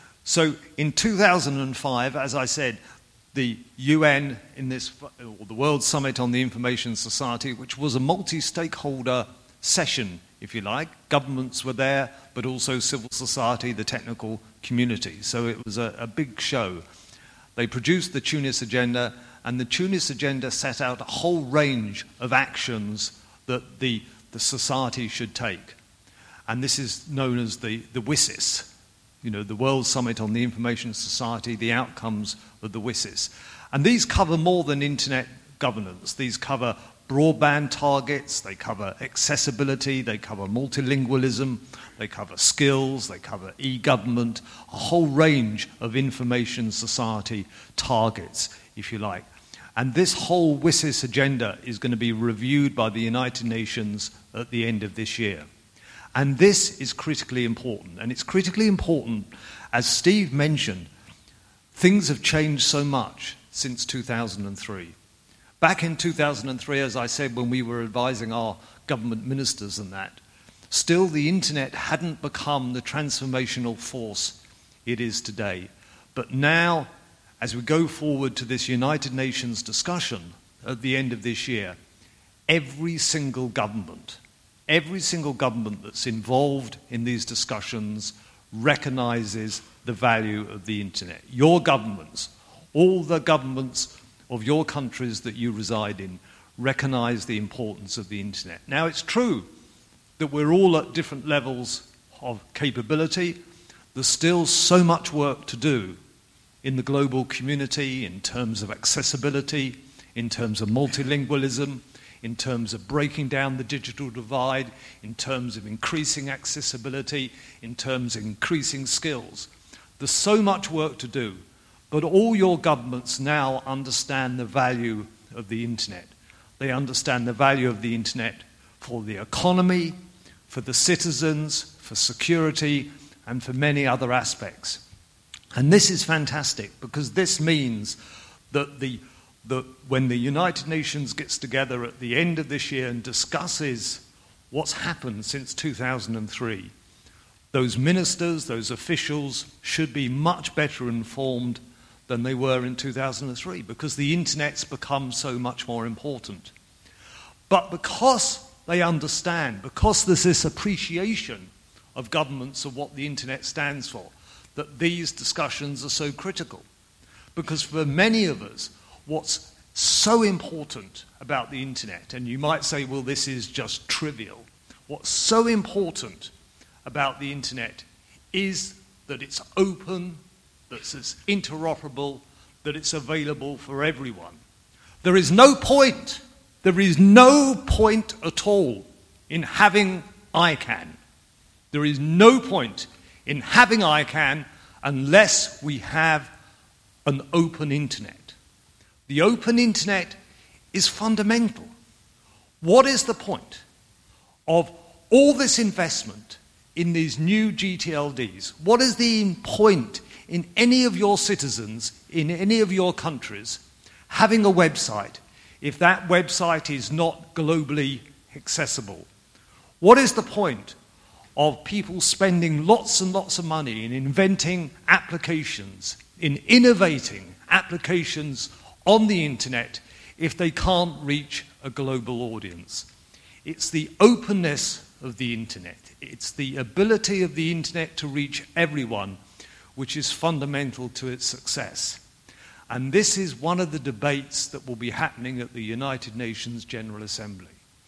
So in two thousand five, as I said, the U N in this, or the World Summit on the Information Society, which was a multi-stakeholder session, if you like. Governments were there, but also civil society, the technical community. So it was a, a big show. They produced the Tunis Agenda, and the Tunis Agenda set out a whole range of actions that the, the society should take. And this is known as the, the W I S I S, you know, the World Summit on the Information Society, the outcomes of the W I S I S. And these cover more than internet governance. These cover broadband targets, they cover accessibility, they cover multilingualism, they cover skills, they cover e-government, a whole range of information society targets, if you like. And this whole W I S I S agenda is going to be reviewed by the United Nations at the end of this year. And this is critically important. And it's critically important, as Steve mentioned, things have changed so much since two thousand three. Back in two thousand three, as I said, when we were advising our government ministers and that, still the internet hadn't become the transformational force it is today. But now, as we go forward to this United Nations discussion at the end of this year, every single government, every single government that's involved in these discussions recognizes the value of the internet. Your governments, all the governments of your countries that you reside in, recognize the importance of the internet. Now, it's true that we're all at different levels of capability. There's still so much work to do in the global community in terms of accessibility, in terms of multilingualism, in terms of breaking down the digital divide, in terms of increasing accessibility, in terms of increasing skills. There's so much work to do, but all your governments now understand the value of the internet. They understand the value of the internet for the economy, for the citizens, for security, and for many other aspects. And this is fantastic, because this means that the that when the United Nations gets together at the end of this year and discusses what's happened since two thousand three, those ministers, those officials should be much better informed than they were in two thousand three, because the internet's become so much more important. But because they understand, because there's this appreciation of governments of what the internet stands for, that these discussions are so critical. Because for many of us, what's so important about the internet, and you might say, well, this is just trivial. What's so important about the internet is that it's open, that it's interoperable, that it's available for everyone. There is no point, there is no point at all in having I CANN. There is no point in having I CANN unless we have an open internet. The open internet is fundamental. What is the point of all this investment in these new G T L Ds? What is the point in any of your citizens, in any of your countries, having a website if that website is not globally accessible? What is the point of people spending lots and lots of money in inventing applications, in innovating applications on the internet if they can't reach a global audience. It's the openness of the internet. It's the ability of the internet to reach everyone which is fundamental to its success. And this is one of the debates that will be happening at the United Nations General Assembly.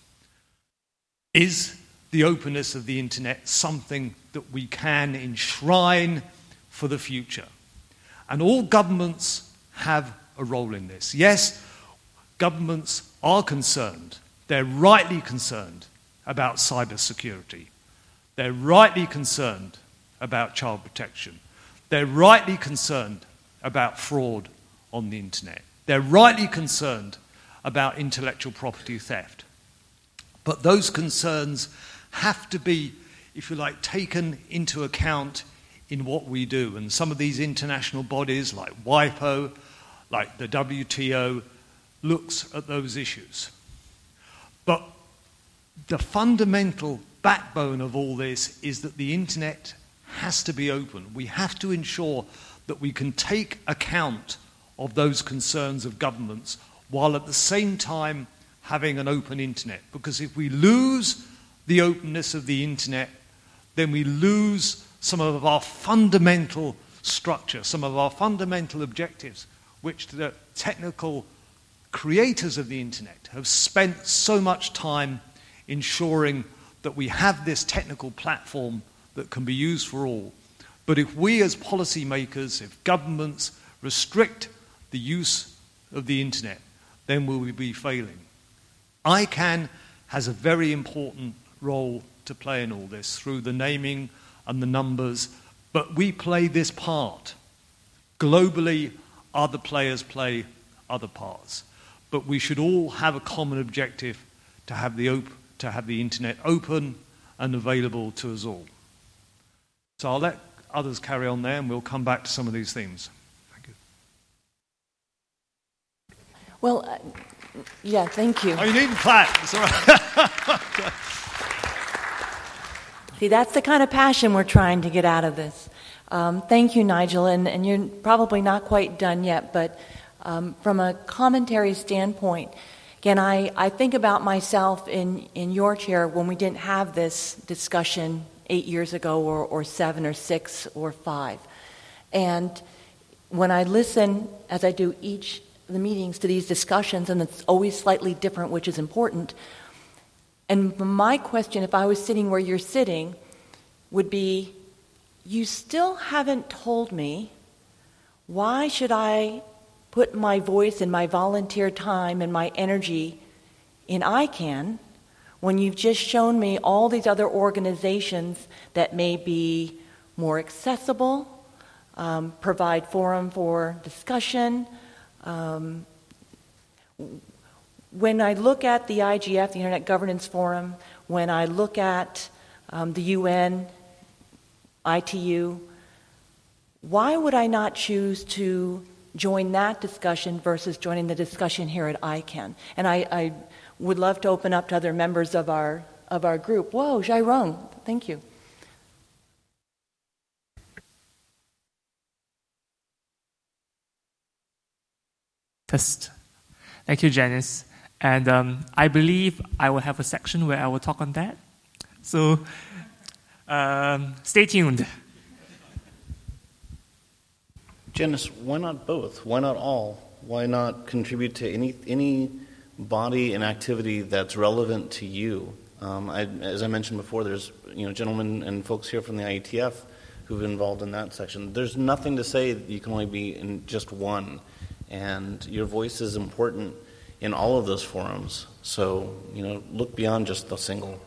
Is the openness of the internet something that we can enshrine for the future? And all governments have a role in this. Yes, governments are concerned. They're rightly concerned about cybersecurity. They're rightly concerned about child protection. They're rightly concerned about fraud on the internet. They're rightly concerned about intellectual property theft. But those concerns have to be, if you like, taken into account in what we do. And some of these international bodies like WIPO, like the W T O, looks at those issues. But the fundamental backbone of all this is that the internet has to be open. We have to ensure that we can take account of those concerns of governments while at the same time having an open internet. Because if we lose the openness of the internet, then we lose some of our fundamental structure, some of our fundamental objectives, which the technical creators of the internet have spent so much time ensuring that we have this technical platform that can be used for all. But if we as policymakers, if governments restrict the use of the internet, then we will be failing. ICANN has a very important role to play in all this through the naming and the numbers, but we play this part. Globally, other players play other parts. But we should all have a common objective to have the, op- to have the internet open and available to us all. So I'll let others carry on there and we'll come back to some of these themes. Thank you. Well, uh, yeah, thank you. Oh, you needn't clap. It's all right. See, that's the kind of passion we're trying to get out of this. Um, thank you, Nigel, and, and you're probably not quite done yet, but um, from a commentary standpoint, again, I, I think about myself in, in your chair when we didn't have this discussion eight years ago or, or seven or six or five. And when I listen, as I do each of the meetings, to these discussions, and it's always slightly different, which is important. And my question, if I was sitting where you're sitting, would be, you still haven't told me why should I put my voice and my volunteer time and my energy in ICANN when you've just shown me all these other organizations that may be more accessible, um, provide forum for discussion. Um, when I look at the I G F, the Internet Governance Forum, when I look at um, the U N, I T U, why would I not choose to join that discussion versus joining the discussion here at ICANN? And I, I would love to open up to other members of our of our group. Whoa, Jairong, thank you. Test. Thank you, Janice. And um, I believe I will have a section where I will talk on that. So um, stay tuned. Janice, why not both? Why not all? Why not contribute to any any body and activity that's relevant to you? Um, I, as I mentioned before, there's you know gentlemen and folks here from the I E T F who've been involved in that section. There's nothing to say that you can only be in just one, and your voice is important in all of those forums. So you know, look beyond just the single.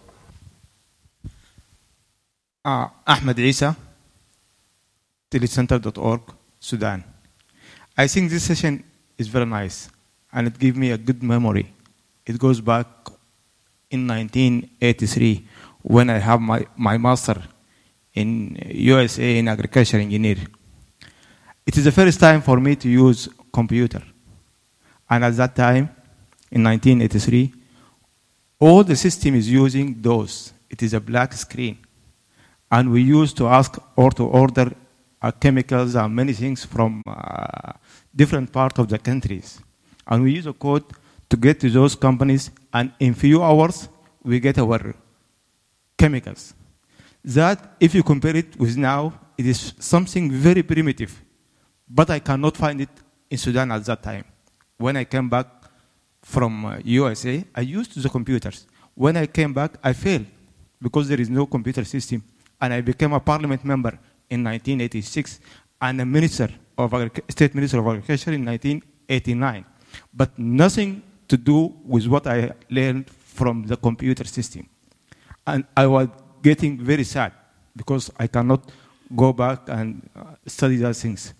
Uh, Ahmed Isa, telecenter dot org. Sudan. I think this session is very nice, and it gives me a good memory. It goes back in nineteen eighty-three when I have my, my master in U S A in agriculture engineer. It is the first time for me to use computer. And at that time, in nineteen eighty-three, all the system is using DOS. It is a black screen. And we used to ask or to order uh, chemicals and many things from uh, different parts of the countries. And we use a code to get to those companies, and in few hours, we get our chemicals. That, if you compare it with now, it is something very primitive. But I cannot find it in Sudan at that time. When I came back from uh, U S A, I used the computers. When I came back, I failed because there is no computer system. And I became a parliament member in nineteen eighty-six and a minister of Agric- state minister of agriculture in nineteen eighty-nine. But nothing to do with what I learned from the computer system. And I was getting very sad because I cannot go back and uh, study those things.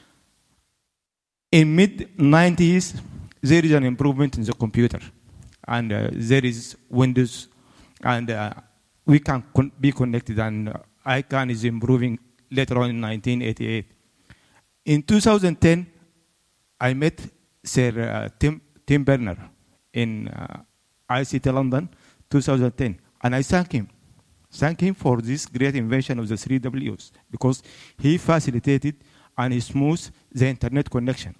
In mid nineties, there is an improvement in the computer, and uh, there is Windows, and uh, we can con- be connected, and uh, ICANN is improving later on in nineteen eighty-eight. In two thousand ten, I met Sir uh, Tim, Tim Berners in uh, I C T London, two thousand ten, and I thank him. Thank him for this great invention of the three Ws, because he facilitated and he smoothed the internet connection.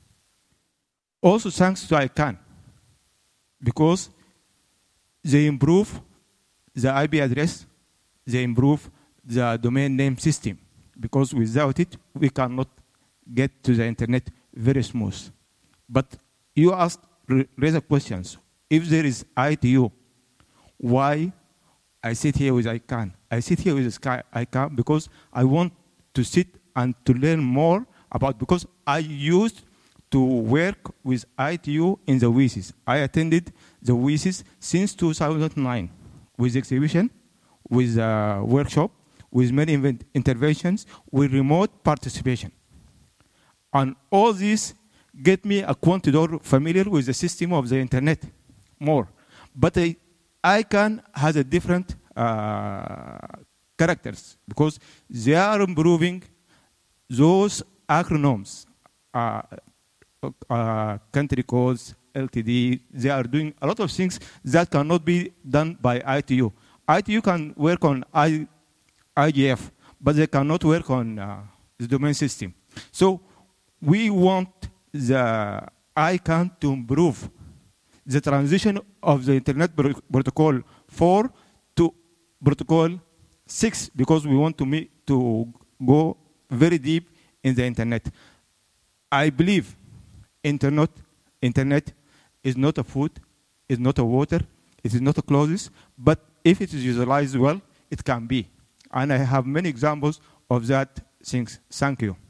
Also thanks to ICANN, because they improve the I P address, they improve the domain name system, because without it, we cannot get to the internet very smooth. But you ask, raise the questions. If there is I T U, why I sit here with ICANN? I sit here with ICANN because I want to sit and to learn more about, because I used to work with I T U in the W I S S. I attended the W I S S since two thousand nine with exhibition, with a workshop, with many event interventions, with remote participation. And all this get me acquainted or familiar with the system of the internet more. But I, ICANN has a different uh, characters, because they are improving those acronyms, uh, uh, country codes, L T D. They are doing a lot of things that cannot be done by I T U. I T U can work on I, IGF, but they cannot work on uh, the domain system. So we want the ICANN to improve the transition of the Internet Protocol four to Protocol six, because we want to, meet, to go very deep in the Internet. I believe Internet, Internet is not a food, is not a water, it is not a clothes, but if it is utilized well, it can be. And I have many examples of that things. Thank you.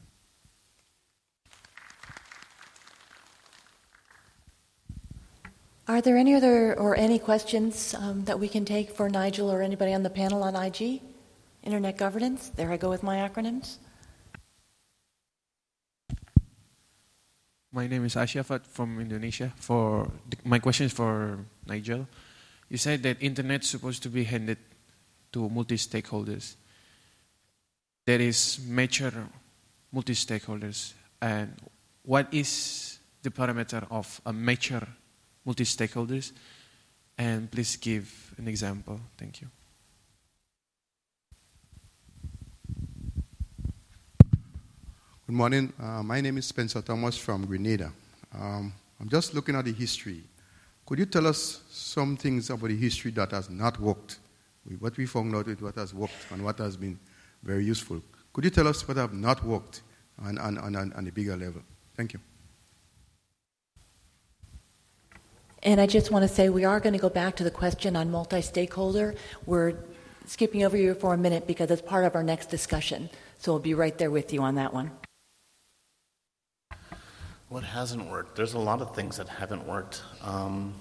Are there any other or any questions um, that we can take for Nigel or anybody on the panel on I G? Internet governance? There I go with my acronyms. My name is Asyafat from Indonesia. For the, my question is for Nigel. You said that internet is supposed to be handed to multi-stakeholders. There is major multi-stakeholders. And what is the parameter of a major multi-stakeholders? And please give an example. Thank you. Good morning. Uh, my name is Spencer Thomas from Grenada. Um, I'm just looking at the history. Could you tell us some things about the history that has not worked? What we found out with what has worked and what has been very useful. Could you tell us what have not worked on, on, on, on a bigger level? Thank you. And I just want to say we are going to go back to the question on multi-stakeholder. We're skipping over you for a minute because it's part of our next discussion. So we'll be right there with you on that one. What hasn't worked? There's a lot of things that haven't worked. Um,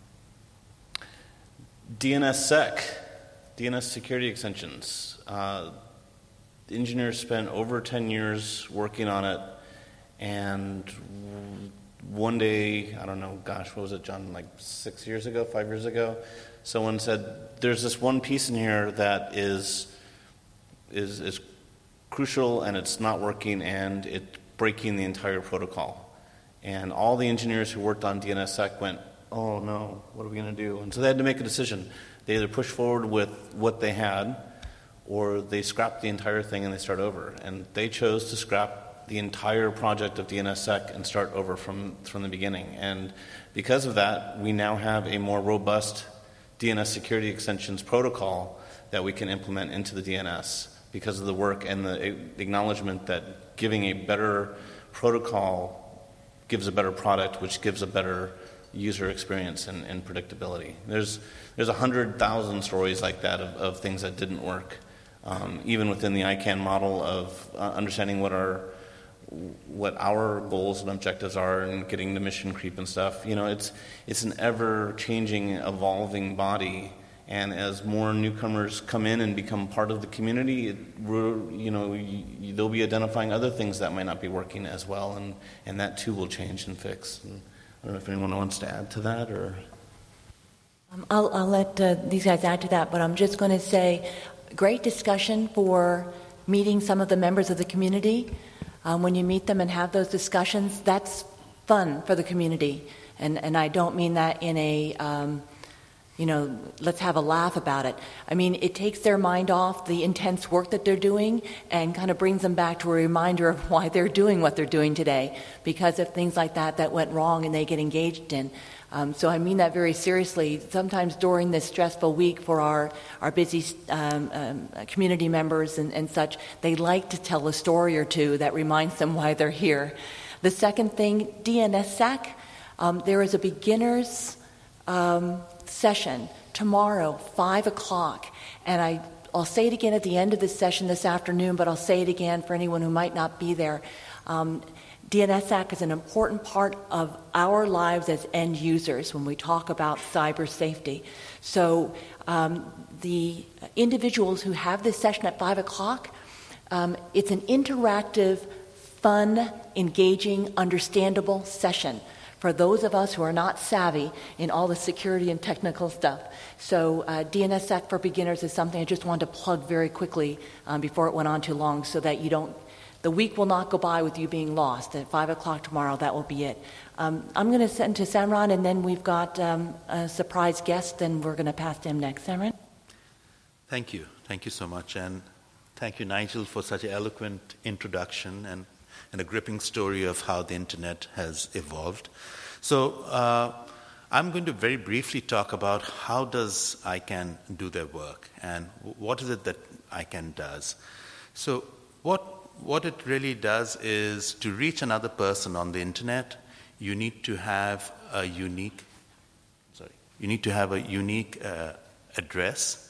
DNSSEC, D N S security extensions. Uh, the engineers spent over ten years working on it, and one day, I don't know, gosh, what was it, John, like six years ago, five years ago, someone said, there's this one piece in here that is is is crucial, and it's not working, and it's breaking the entire protocol. And all the engineers who worked on DNSSEC went, oh no, what are we going to do? And so they had to make a decision. They either push forward with what they had, or they scrapped the entire thing and they start over. And they chose to scrap the entire project of DNSSEC and start over from, from the beginning. And because of that, we now have a more robust D N S security extensions protocol that we can implement into the D N S because of the work and the acknowledgement that giving a better protocol gives a better product, which gives a better user experience and, and predictability. There's there's a hundred thousand stories like that of, of things that didn't work, um, even within the I CANN model of uh, understanding what our what our goals and objectives are and getting the mission creep and stuff. You know, it's it's an ever-changing, evolving body, and as more newcomers come in and become part of the community, it, we're, you know, you, they'll be identifying other things that might not be working as well, and, and that too will change and fix. And I don't know if anyone wants to add to that, or... Um, I'll, I'll let uh, these guys add to that, but I'm just going to say, great discussion for meeting some of the members of the community. Um, when you meet them and have those discussions, that's fun for the community. And, and I don't mean that in a, um, you know, let's have a laugh about it. I mean, it takes their mind off the intense work that they're doing and kind of brings them back to a reminder of why they're doing what they're doing today, because of things like that that went wrong and they get engaged in. Um, so I mean that very seriously. Sometimes during this stressful week for our, our busy um, um, community members and, and such, they like to tell a story or two that reminds them why they're here. The second thing, DNSSEC, um, there is a beginner's um, session tomorrow, five o'clock. And I, I'll say it again at the end of this session this afternoon, but I'll say it again for anyone who might not be there. Um, DNSSEC is an important part of our lives as end users when we talk about cyber safety. So um, the individuals who have this session at five o'clock, um, it's an interactive, fun, engaging, understandable session for those of us who are not savvy in all the security and technical stuff. So uh, DNSSEC for Beginners is something I just wanted to plug very quickly um, before it went on too long, so that you don't The week will not go by with you being lost. At five o'clock tomorrow, that will be it. Um, I'm going to send to Samron, and then we've got um, a surprise guest, and we're going to pass to him next. Samron? Thank you. Thank you so much. And thank you, Nigel, for such an eloquent introduction and, and a gripping story of how the Internet has evolved. So uh, I'm going to very briefly talk about how does I CANN do their work, and what is it that I CANN does. So what What it really does is, to reach another person on the internet, you need to have a unique, sorry, you need to have a unique uh, address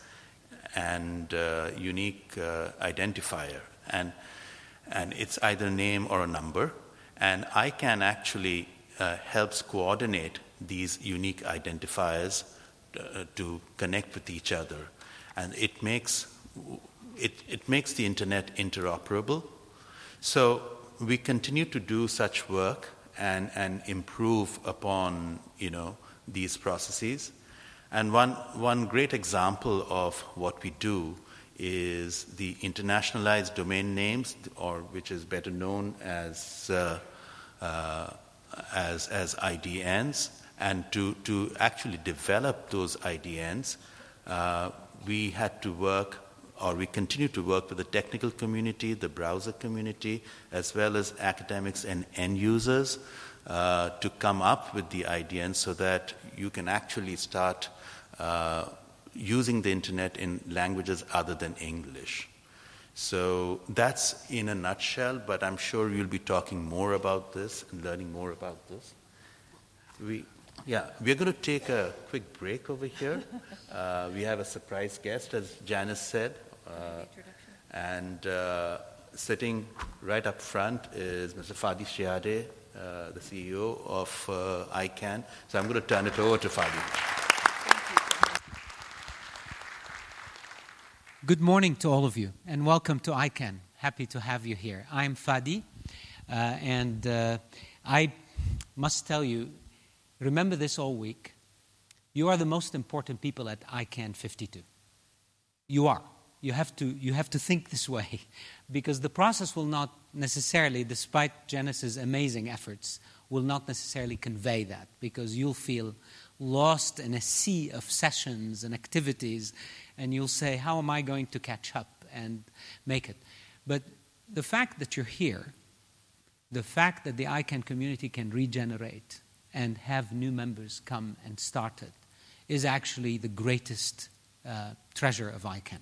and uh, unique uh, identifier, and and it's either a name or a number. And I CANN actually uh, helps coordinate these unique identifiers uh, to connect with each other, and it makes it it makes the internet interoperable. So we continue to do such work and, and improve upon, you know, these processes. And one, one great example of what we do is the internationalized domain names, or which is better known as uh, uh, as, as I D Ns. And to, to actually develop those I D Ns, uh, we had to work or we continue to work with the technical community, the browser community, as well as academics and end users uh, to come up with the I D N so that you can actually start uh, using the internet in languages other than English. So that's in a nutshell, but I'm sure you'll be talking more about this and learning more about this. We, yeah, we're going to take a quick break over here. Uh, we have a surprise guest, as Janice said. Uh, and uh, sitting right up front is Mister Fadi Shiade, uh, the C E O of uh, I CANN. So I'm going to turn it over to Fadi. Good morning to all of you, and welcome to I CANN. Happy to have you here. I'm Fadi, uh, and uh, I must tell you, remember this all week, you are the most important people at I CANN fifty-two. You are. You have to you have to think this way, because the process will not necessarily, despite Janice's amazing efforts, will not necessarily convey that, because you'll feel lost in a sea of sessions and activities, and you'll say, how am I going to catch up and make it? But the fact that you're here the fact that the ICANN community can regenerate and have new members come and start it is actually the greatest uh, treasure of ICANN.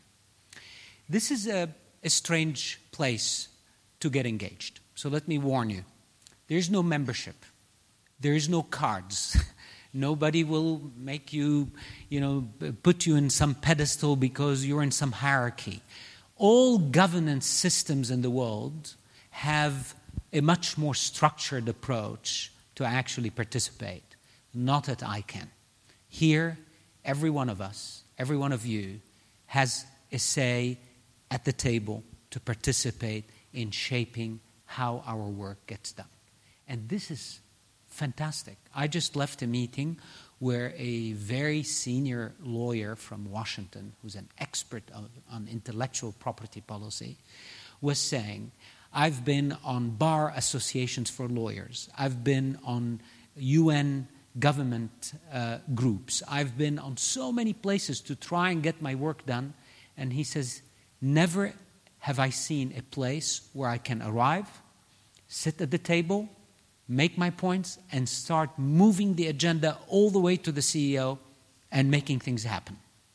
This is a, a strange place to get engaged. So let me warn you. There is no membership. There is no cards. Nobody will make you, you know, put you in some pedestal because you're in some hierarchy. All governance systems in the world have a much more structured approach to actually participate, not at ICANN. Here, every one of us, every one of you, has a say at the table to participate in shaping how our work gets done. And this is fantastic. I just left a meeting where a very senior lawyer from Washington, who's an expert on, on intellectual property policy, was saying, I've been on bar associations for lawyers. I've been on U N government uh, groups. I've been on so many places to try and get my work done. And he says, never have I seen a place where I can arrive, sit at the table, make my points, and start moving the agenda all the way to the C E O and making things happen.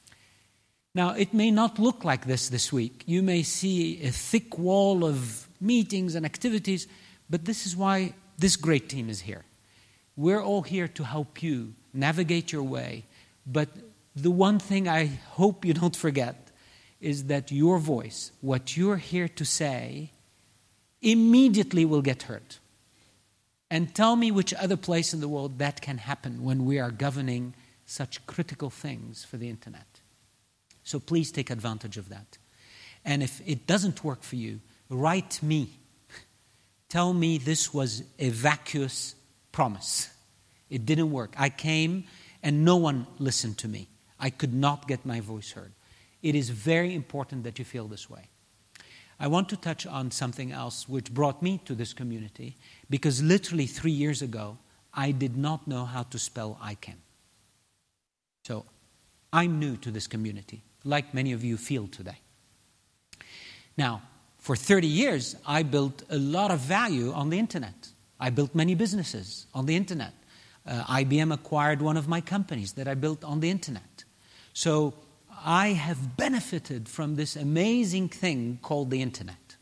Now, it may not look like this this week. You may see a thick wall of meetings and activities, but this is why this great team is here. We're all here to help you navigate your way, but the one thing I hope you don't forget is that your voice, what you're here to say, immediately will get heard. And tell me which other place in the world that can happen when we are governing such critical things for the internet. So please take advantage of that. And if it doesn't work for you, write me. Tell me this was a vacuous promise. It didn't work. I came and no one listened to me. I could not get my voice heard. It is very important that you feel this way. I want to touch on something else which brought me to this community, because literally three years ago, I did not know how to spell ICANN. So I'm new to this community, like many of you feel today. Now, for thirty years, I built a lot of value on the internet. I built many businesses on the internet. Uh, I B M acquired one of my companies that I built on the internet. So I have benefited from this amazing thing called the internet.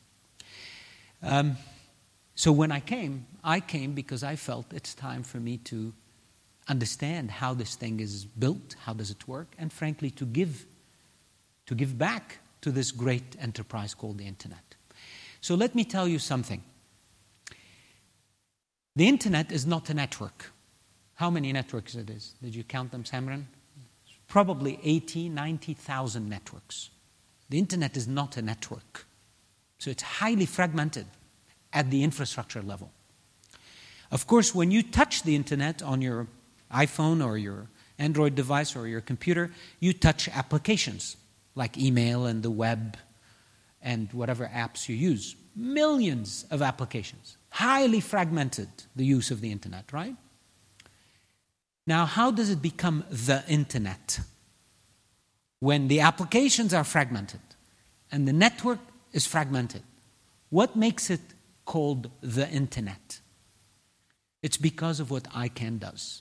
Um, so when I came, I came because I felt it's time for me to understand how this thing is built, how does it work, and frankly to give, to give back to this great enterprise called the internet. So let me tell you something. The internet is not a network. How many networks it is? Did you count them, Samran? Probably eighty, ninety thousand networks. The internet is not a network. So it's highly fragmented at the infrastructure level. Of course, when you touch the internet on your iPhone or your Android device or your computer, you touch applications like email and the web and whatever apps you use. Millions of applications. Highly fragmented, the use of the internet, right? Now, how does it become the internet? When the applications are fragmented and the network is fragmented, what makes it called the internet? It's because of what ICANN does.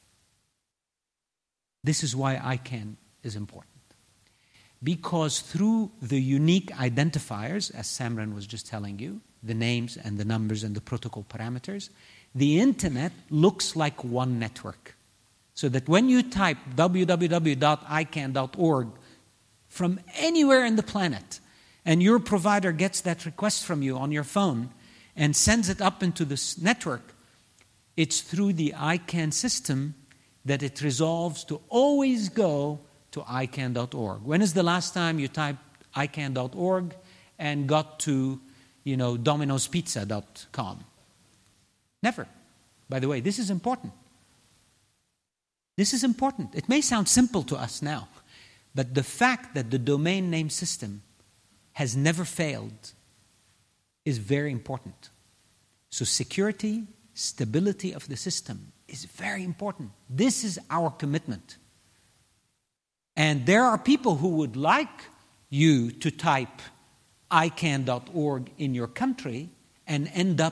This is why ICANN is important. Because through the unique identifiers, as Samran was just telling you, the names and the numbers and the protocol parameters, the internet looks like one network. So that when you type w w w dot i cann dot org from anywhere in the planet, and your provider gets that request from you on your phone and sends it up into this network, it's through the ICANN system that it resolves to always go to i cann dot org. When is the last time you typed i cann dot org and got to, you know, dominos pizza dot com? Never. By the way, this is important. This is important. It may sound simple to us now, but the fact that the domain name system has never failed is very important. So security, stability of the system is very important. This is our commitment. And there are people who would like you to type i cann dot org in your country and end up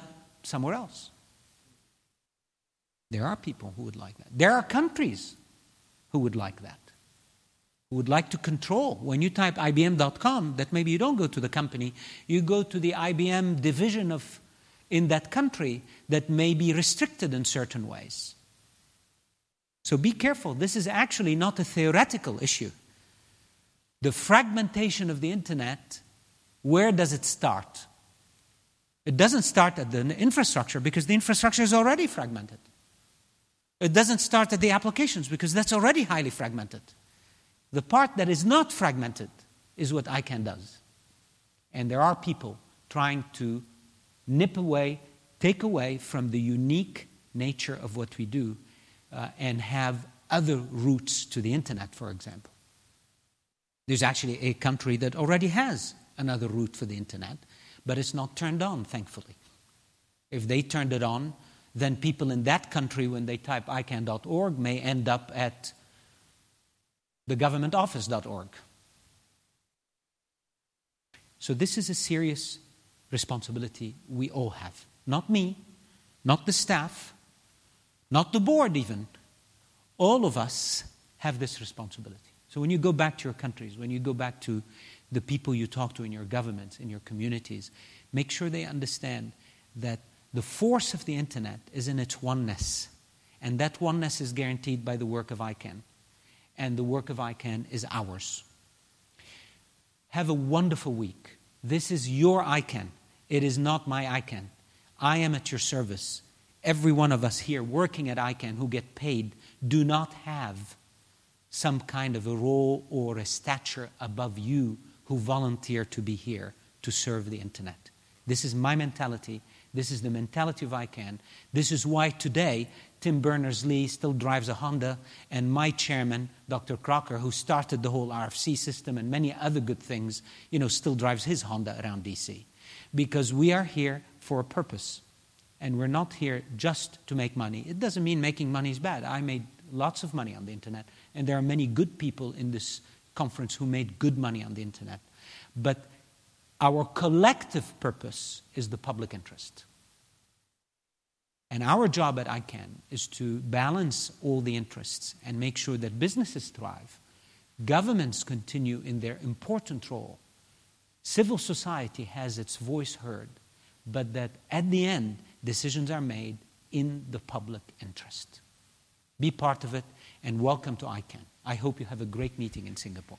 somewhere else. There are people who would like that. There are countries who would like that, who would like to control. When you type I B M dot com, that maybe you don't go to the company, you go to the I B M division of in that country that may be restricted in certain ways. So be careful. This is actually not a theoretical issue. The fragmentation of the internet, where does it start? It doesn't start at the infrastructure because the infrastructure is already fragmented. It doesn't start at the applications because that's already highly fragmented. The part that is not fragmented is what I CANN does. And there are people trying to nip away, take away from the unique nature of what we do uh, and have other routes to the internet, for example. There's actually a country that already has another route for the internet, but it's not turned on, thankfully. If they turned it on, then people in that country, when they type I CANN dot org, may end up at the government office dot org. So this is a serious responsibility we all have. Not me, not the staff, not the board even. All of us have this responsibility. So when you go back to your countries, when you go back to the people you talk to in your governments, in your communities, make sure they understand that the force of the internet is in its oneness. And that oneness is guaranteed by the work of I CANN. And the work of I CANN is ours. Have a wonderful week. This is your I CANN. It is not my I CANN. I am at your service. Every one of us here working at I CANN who get paid do not have some kind of a role or a stature above you who volunteer to be here to serve the internet. This is my mentality. This is the mentality of I CANN. This is why today Tim Berners-Lee still drives a Honda, and my chairman, Doctor Crocker, who started the whole R F C system and many other good things, you know, still drives his Honda around D C. Because we are here for a purpose. And we're not here just to make money. It doesn't mean making money is bad. I made lots of money on the internet, and there are many good people in this conference who made good money on the internet. But our collective purpose is the public interest. And our job at I CANN is to balance all the interests and make sure that businesses thrive, governments continue in their important role, civil society has its voice heard, but that at the end, decisions are made in the public interest. Be part of it, and welcome to I CANN. I hope you have a great meeting in Singapore.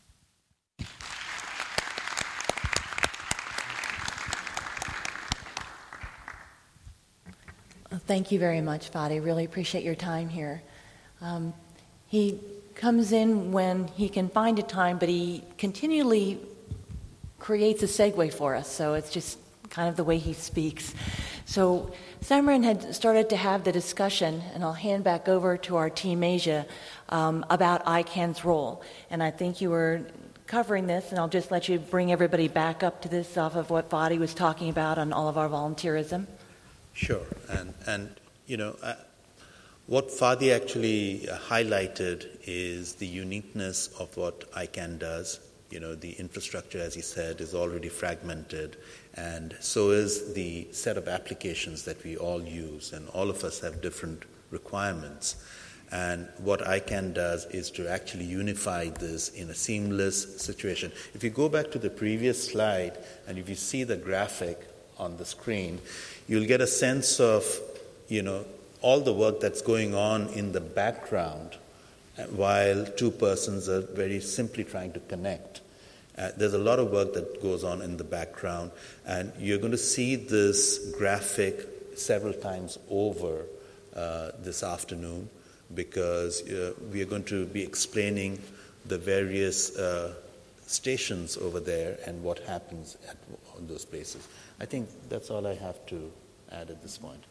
Thank you very much, Fadi. Really appreciate your time here. Um, he comes in when he can find a time, but he continually creates a segue for us, so it's just kind of the way he speaks. So Simran had started to have the discussion, and I'll hand back over to our team Asia, um, about I CANN's role. And I think you were covering this, and I'll just let you bring everybody back up to this off of what Fadi was talking about on all of our volunteerism. Sure, and, and you know, uh, what Fadi actually uh, highlighted is the uniqueness of what I CANN does. You know, the infrastructure, as he said, is already fragmented, and so is the set of applications that we all use, and all of us have different requirements. And what I CANN does is to actually unify this in a seamless situation. If you go back to the previous slide, and if you see the graphic on the screen, you'll get a sense of, you know, all the work that's going on in the background while two persons are very simply trying to connect. Uh, there's a lot of work that goes on in the background, and you're going to see this graphic several times over uh, this afternoon, because uh, we are going to be explaining the various uh, stations over there and what happens at on those places. I think that's all I have to add at this point.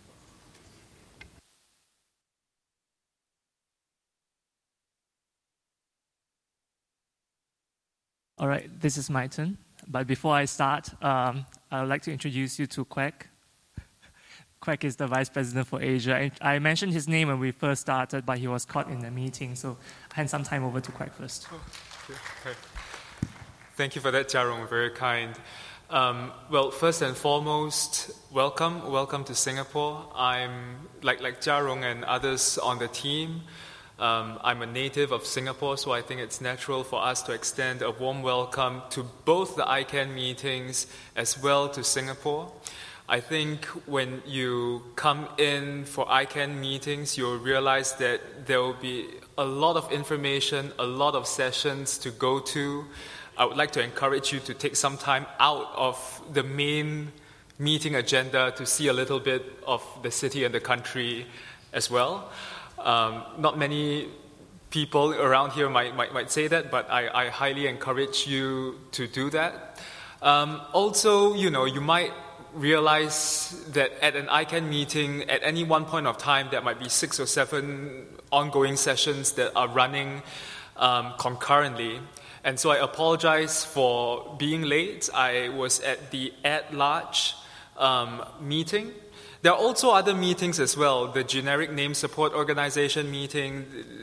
All right, this is my turn. But before I start, um, I would like to introduce you to Quek. Quek is the Vice President for Asia. I mentioned his name when we first started, but he was caught in a meeting, so I hand some time over to Quek first. Oh, okay. Thank you for that, Jia Rong. Very kind. Um, well, first and foremost, welcome, welcome to Singapore. I'm, like, like Jia Rong and others on the team, um, I'm a native of Singapore, so I think it's natural for us to extend a warm welcome to both the I CANN meetings as well to Singapore. I think when you come in for I CANN meetings, you'll realize that there will be a lot of information, a lot of sessions to go to. I would like to encourage you to take some time out of the main meeting agenda to see a little bit of the city and the country as well. Um, not many people around here might, might, might say that, but I, I highly encourage you to do that. Um, also, you know, you might realize that at an I CANN meeting, at any one point of time, there might be six or seven ongoing sessions that are running um, concurrently. And so I apologize for being late. I was at the at-large um, meeting. There are also other meetings as well, the Generic Name Support Organization meeting,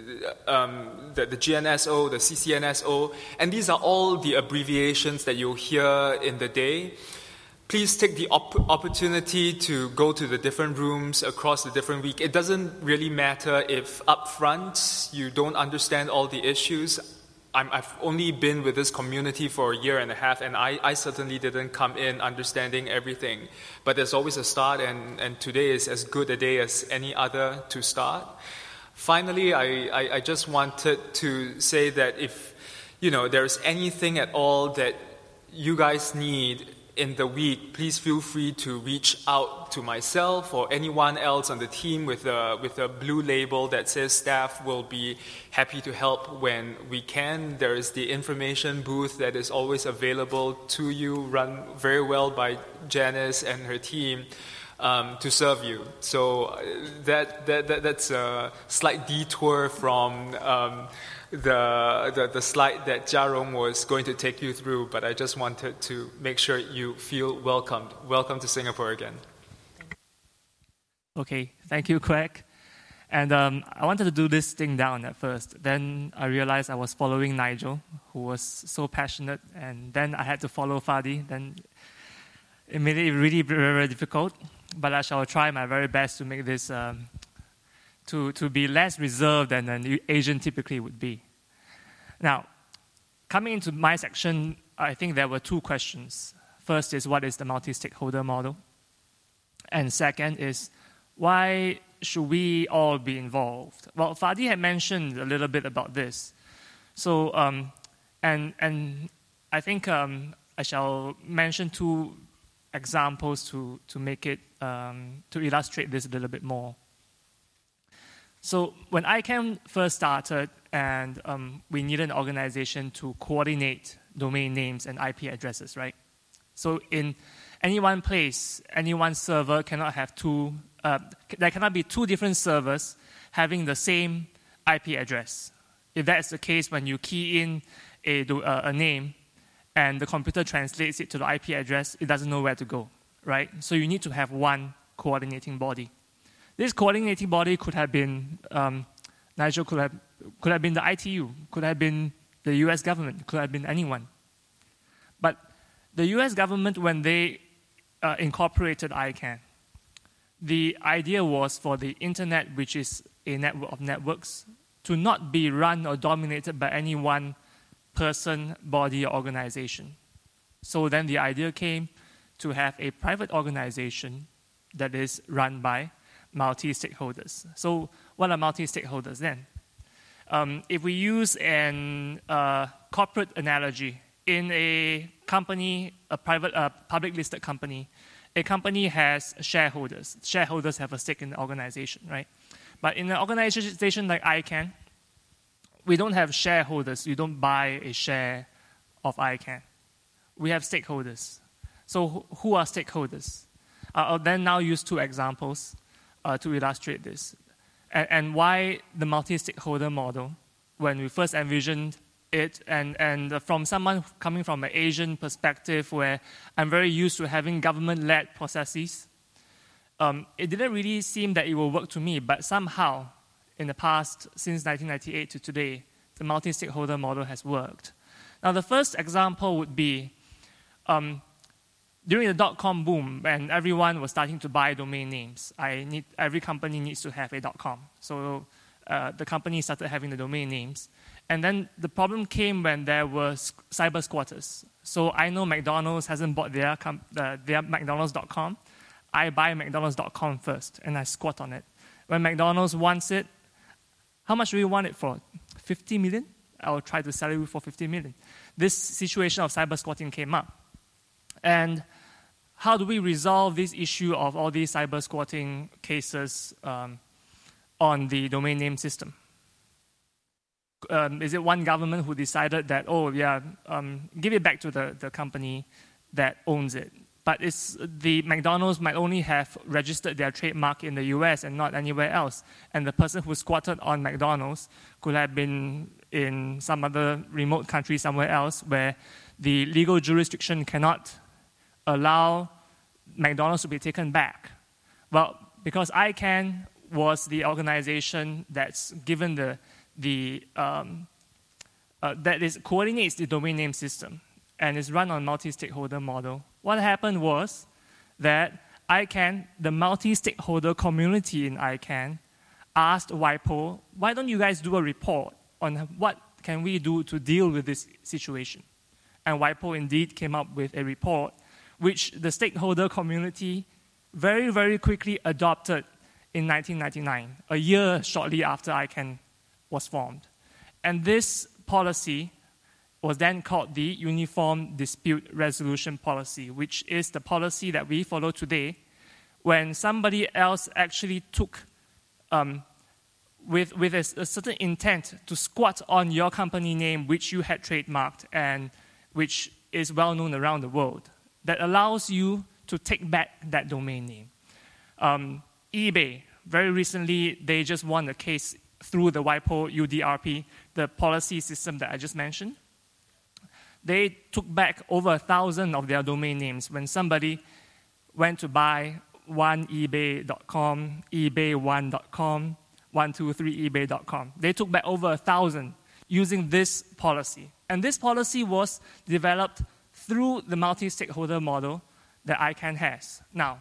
um, the, the G N S O, the C C N S O, and these are all the abbreviations that you'll hear in the day. Please take the op- opportunity to go to the different rooms across the different week. It doesn't really matter if up front you don't understand all the issues. I'm, I've only been with this community for a year and a half, and I, I certainly didn't come in understanding everything. But there's always a start, and, and today is as good a day as any other to start. Finally, I, I, I just wanted to say that if, you know, there's anything at all that you guys need in the week, please feel free to reach out to myself or anyone else on the team with a, with a blue label that says staff will be happy to help when we can. There is the information booth that is always available to you, run very well by Janice and her team um, to serve you. So that, that, that that's a slight detour from um, The, the the slide that Jia Rong was going to take you through, but I just wanted to make sure you feel welcomed. Welcome to Singapore again. Okay, thank you, Craig. And um, I wanted to do this thing down at first. Then I realized I was following Nigel, who was so passionate, and then I had to follow Fadi. Then it made it really very, very difficult, but I shall try my very best to make this um, to, to be less reserved than an Asian typically would be. Now, coming into my section, I think there were two questions. First is, what is the multi-stakeholder model? And second is, why should we all be involved? Well, Fadi had mentioned a little bit about this. So, um, and, and I think um, I shall mention two examples to, to make it, um, to illustrate this a little bit more. So when I CANN first started, and um, we needed an organization to coordinate domain names and I P addresses, right? So in any one place, any one server cannot have two, uh, there cannot be two different servers having the same I P address. If that's the case, when you key in a, uh, a name and the computer translates it to the I P address, it doesn't know where to go, right? So you need to have one coordinating body. This coordinating body could have been, um, Nigel could have, could have been the I T U, could have been the U S government, could have been anyone. But the U S government, when they uh, incorporated I CANN, the idea was for the internet, which is a network of networks, to not be run or dominated by any one person, body, or organization. So then the idea came to have a private organization that is run by multi-stakeholders. So what are multi-stakeholders then? Um, if we use an uh, corporate analogy, in a company, a private, uh, public listed company, a company has shareholders. Shareholders have a stake in the organization, right? But in an organization like I CANN, we don't have shareholders. You don't buy a share of I CANN. We have stakeholders. So who are stakeholders? Uh, I'll then now use two examples Uh, to illustrate this, and, and why the multi-stakeholder model, when we first envisioned it, and, and from someone coming from an Asian perspective where I'm very used to having government-led processes, um, it didn't really seem that it will work to me, but somehow, in the past, since nineteen ninety-eight to today, the multi-stakeholder model has worked. Now, the first example would be, um, during the dot-com boom, when everyone was starting to buy domain names, I need, every company needs to have a .com. So uh, the company started having the domain names. And then the problem came when there were cyber squatters. So I know McDonald's hasn't bought their, com- uh, their McDonald's dot com. I buy McDonald's dot com first, and I squat on it. When McDonald's wants it, how much do you want it for? fifty million? I'll try to sell it for fifty million. This situation of cyber squatting came up. And how do we resolve this issue of all these cyber squatting cases um, on the domain name system? Um, is it one government who decided that, oh, yeah, um, give it back to the, the company that owns it? But it's, the McDonald's might only have registered their trademark in the U S and not anywhere else. And the person who squatted on McDonald's could have been in some other remote country somewhere else where the legal jurisdiction cannot allow McDonald's to be taken back. Well, because ICANN was the organization that's given the, the um, uh, that is, coordinates the domain name system and is run on multi-stakeholder model. What happened was that ICANN, the multi-stakeholder community in ICANN, asked WIPO, why don't you guys do a report on what can we do to deal with this situation? And WIPO indeed came up with a report which the stakeholder community very, very quickly adopted in nineteen ninety-nine, a year shortly after ICANN was formed. And this policy was then called the Uniform Dispute Resolution Policy, which is the policy that we follow today when somebody else actually took, um, with, with a, a certain intent to squat on your company name, which you had trademarked and which is well known around the world, that allows you to take back that domain name. Um, eBay, very recently, they just won a case through the WIPO U D R P, the policy system that I just mentioned. They took back over a thousand of their domain names when somebody went to buy one ebay dot com, ebay one dot com, one two three ebay dot com. They took back over a thousand using this policy. And this policy was developed through the multi-stakeholder model that ICANN has. Now,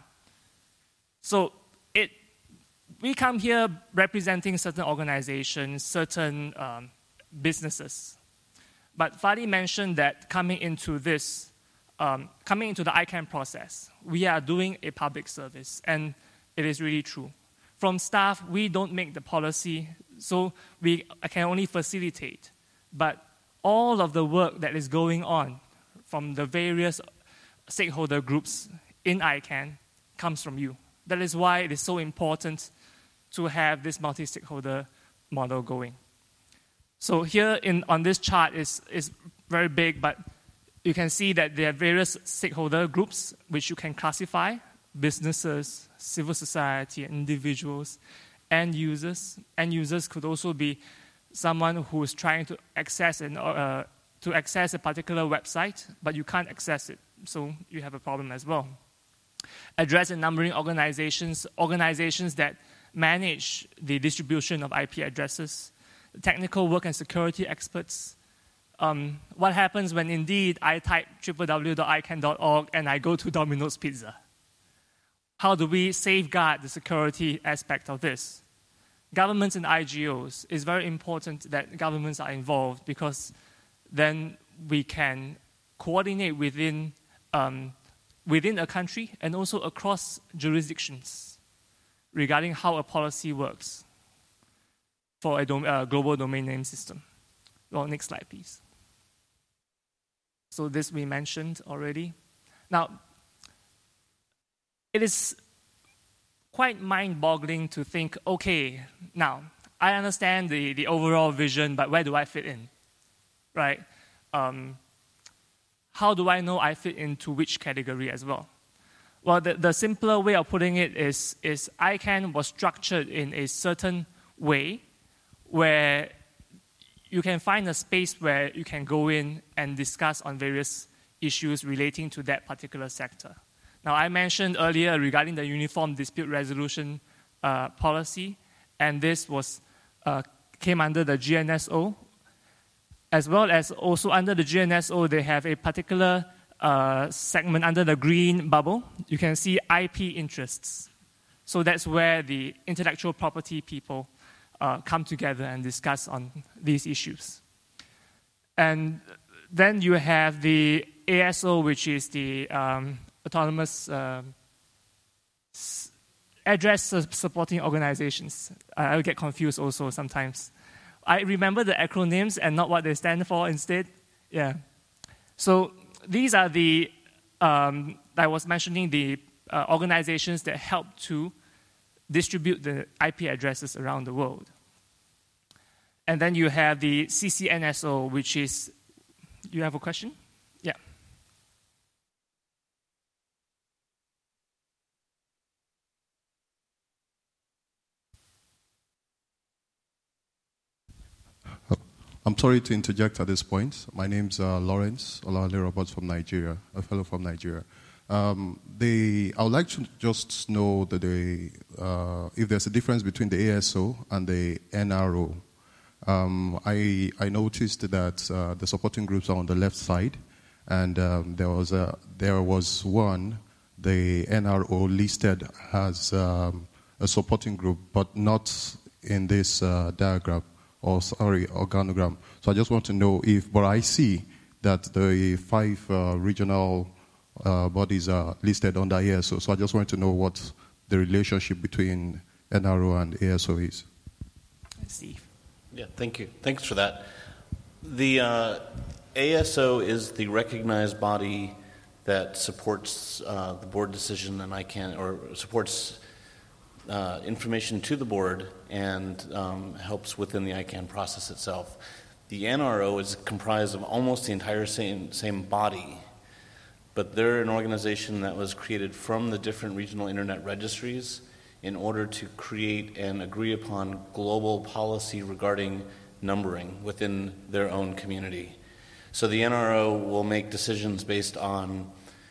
so it, we come here representing certain organizations, certain um, businesses. But Fadi mentioned that coming into this, um, coming into the ICANN process, we are doing a public service, and it is really true. From staff, we don't make the policy, so we can only facilitate. But all of the work that is going on from the various stakeholder groups in ICANN comes from you. That is why it is so important to have this multi-stakeholder model going. So here in, on this chart is, is very big, but you can see that there are various stakeholder groups which you can classify: businesses, civil society, individuals, end users. End users could also be someone who is trying to access an, uh, to access a particular website, but you can't access it, so you have a problem as well. Address and numbering organizations, organizations that manage the distribution of I P addresses, technical work and security experts. Um, what happens when indeed I type w w w dot icann dot org and I go to Domino's Pizza? How do we safeguard the security aspect of this? Governments and I G Os, it's very important that governments are involved because then we can coordinate within, um, within a country and also across jurisdictions regarding how a policy works for a dom- uh, global domain name system. Well, next slide, please. So this we mentioned already. Now, it is quite mind-boggling to think, okay, now, I understand the, the overall vision, but where do I fit in, right? Um, how do I know I fit into which category as well? Well, the, the simpler way of putting it is, is ICANN was structured in a certain way where you can find a space where you can go in and discuss on various issues relating to that particular sector. Now, I mentioned earlier regarding the Uniform Dispute Resolution uh, policy, and this was uh, came under the G N S O, as well as also under the G N S O, they have a particular uh, segment under the green bubble, you can see I P interests. So that's where the intellectual property people uh, come together and discuss on these issues. And then you have the A S O, which is the um, Autonomous uh, Address Supporting Organizations. I get confused also sometimes. I remember the acronyms and not what they stand for instead. Yeah. So these are the, um, I was mentioning the uh, organizations that help to distribute the I P addresses around the world. And then you have the C C N S O, which is, you have a question? Yeah. I'm sorry to interject at this point. My name's uh, Lawrence Olale Roberts from Nigeria, a fellow from Nigeria. Um, the, I would like to just know that the, uh, if there's a difference between the A S O and the N R O. Um, I, I noticed that uh, the supporting groups are on the left side, and um, there was a, there was one, the N R O listed as um, a supporting group, but not in this uh, diagram, or sorry, organogram. So I just want to know if, but I see that the five uh, regional uh, bodies are listed under A S O, so I just want to know what the relationship between N R O and A S O is. Steve. Yeah, thank you. Thanks for that. The uh, A S O is the recognized body that supports uh, the board decision and I can, or supports uh, information to the board and um, helps within the I CANN process itself. The N R O is comprised of almost the entire same, same body, but they're an organization that was created from the different regional internet registries in order to create and agree upon global policy regarding numbering within their own community. So the N R O will make decisions based on,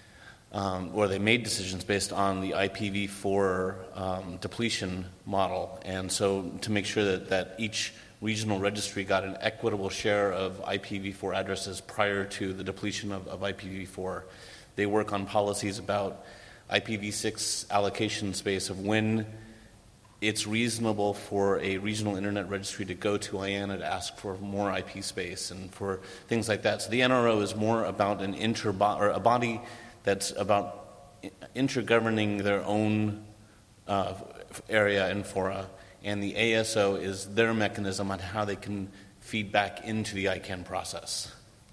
um, or they made decisions based on the I P v four um, depletion model. And so to make sure that, that each regional registry got an equitable share of I P v four addresses prior to the depletion of, of I P v four. They work on policies about I P v six allocation space of when it's reasonable for a regional internet registry to go to I A N A to ask for more I P space and for things like that. So the N R O is more about an inter or a body that's about intergoverning their own uh, area and fora, and the A S O is their mechanism on how they can feed back into the I CANN process.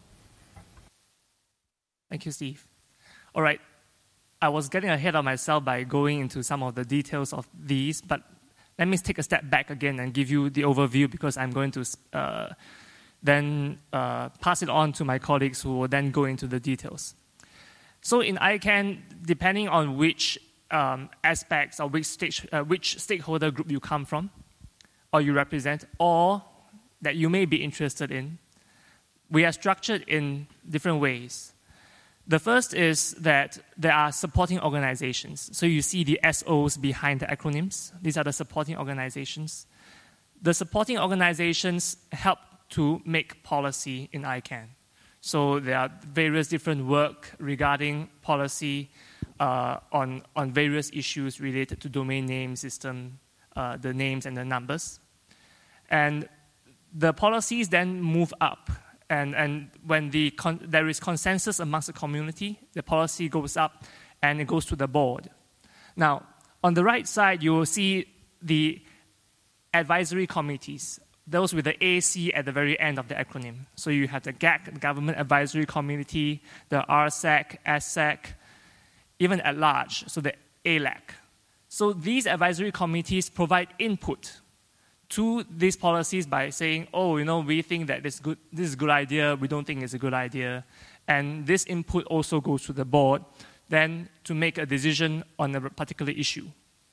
Thank you, Steve. All right. I was getting ahead of myself by going into some of the details of these, but let me take a step back again and give you the overview, because I'm going to uh, then uh, pass it on to my colleagues who will then go into the details. So in I CANN, depending on which um, aspects or which, stage, uh, which stakeholder group you come from or you represent, or that you may be interested in, we are structured in different ways. The first is that there are supporting organizations. So you see the S Os behind the acronyms. These are the supporting organizations. The supporting organizations help to make policy in I CANN. So there are various different work regarding policy uh, on, on various issues related to domain name system, uh, the names and the numbers. And the policies then move up. And, and when the con there is consensus amongst the community, the policy goes up and it goes to the board. Now, on the right side, you will see the advisory committees, those with the A C at the very end of the acronym. So you have the G A C, the Government Advisory Committee, the R S A C, S A C, even at large, so the A L A C. So these advisory committees provide input to these policies by saying, oh, you know, we think that this, good, this is a good idea, we don't think it's a good idea. And this input also goes to the board then to make a decision on a particular issue.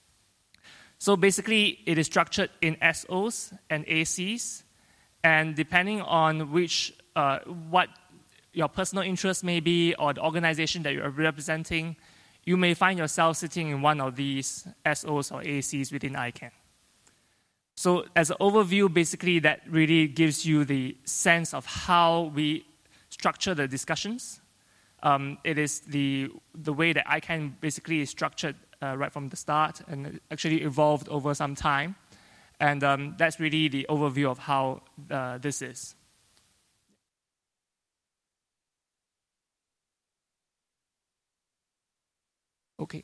So basically, it is structured in S Os and A Cs, and depending on which, uh, what your personal interest may be or the organization that you are representing, you may find yourself sitting in one of these S Os or A Cs within I CANN. So as an overview, basically that really gives you the sense of how we structure the discussions. Um, it is the the way that I C A N basically is structured uh, right from the start, and it actually evolved over some time. And um, that's really the overview of how uh, this is. Okay.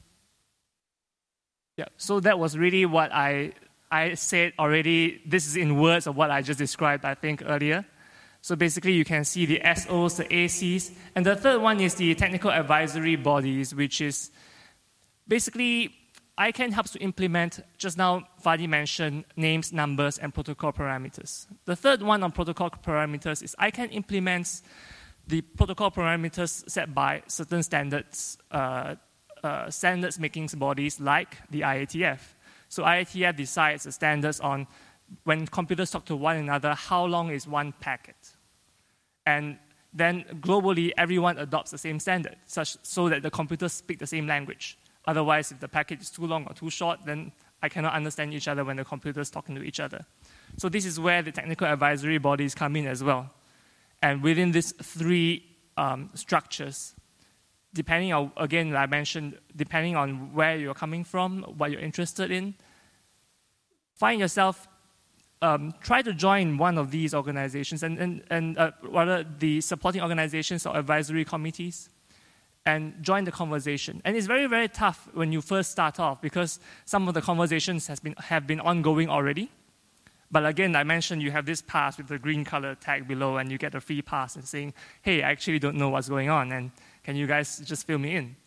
Yeah, so that was really what I I said already. This is in words of what I just described, I think, earlier. So basically, you can see the S Os, the A Cs. And the third one is the technical advisory bodies, which is basically I C A N helps to implement, just now Fadi mentioned, names, numbers, and protocol parameters. The third one on protocol parameters is I C A N implements the protocol parameters set by certain standards, uh, uh, standards making bodies like the I A T F. So I A T F decides the standards on when computers talk to one another, how long is one packet? And then globally, everyone adopts the same standard, such so that the computers speak the same language. Otherwise, if the packet is too long or too short, then I cannot understand each other when the computers talking to each other. So this is where the technical advisory bodies come in as well. And within these three um, structures, depending on, again, like I mentioned, depending on where you're coming from, what you're interested in, find yourself, um, try to join one of these organizations, and, and, and uh, rather the supporting organizations or advisory committees, and join the conversation. And it's very, very tough when you first start off because some of the conversations has been, have been ongoing already. But again, I mentioned you have this pass with the green color tag below, and you get a free pass and saying, hey, I actually don't know what's going on, and can you guys just fill me in?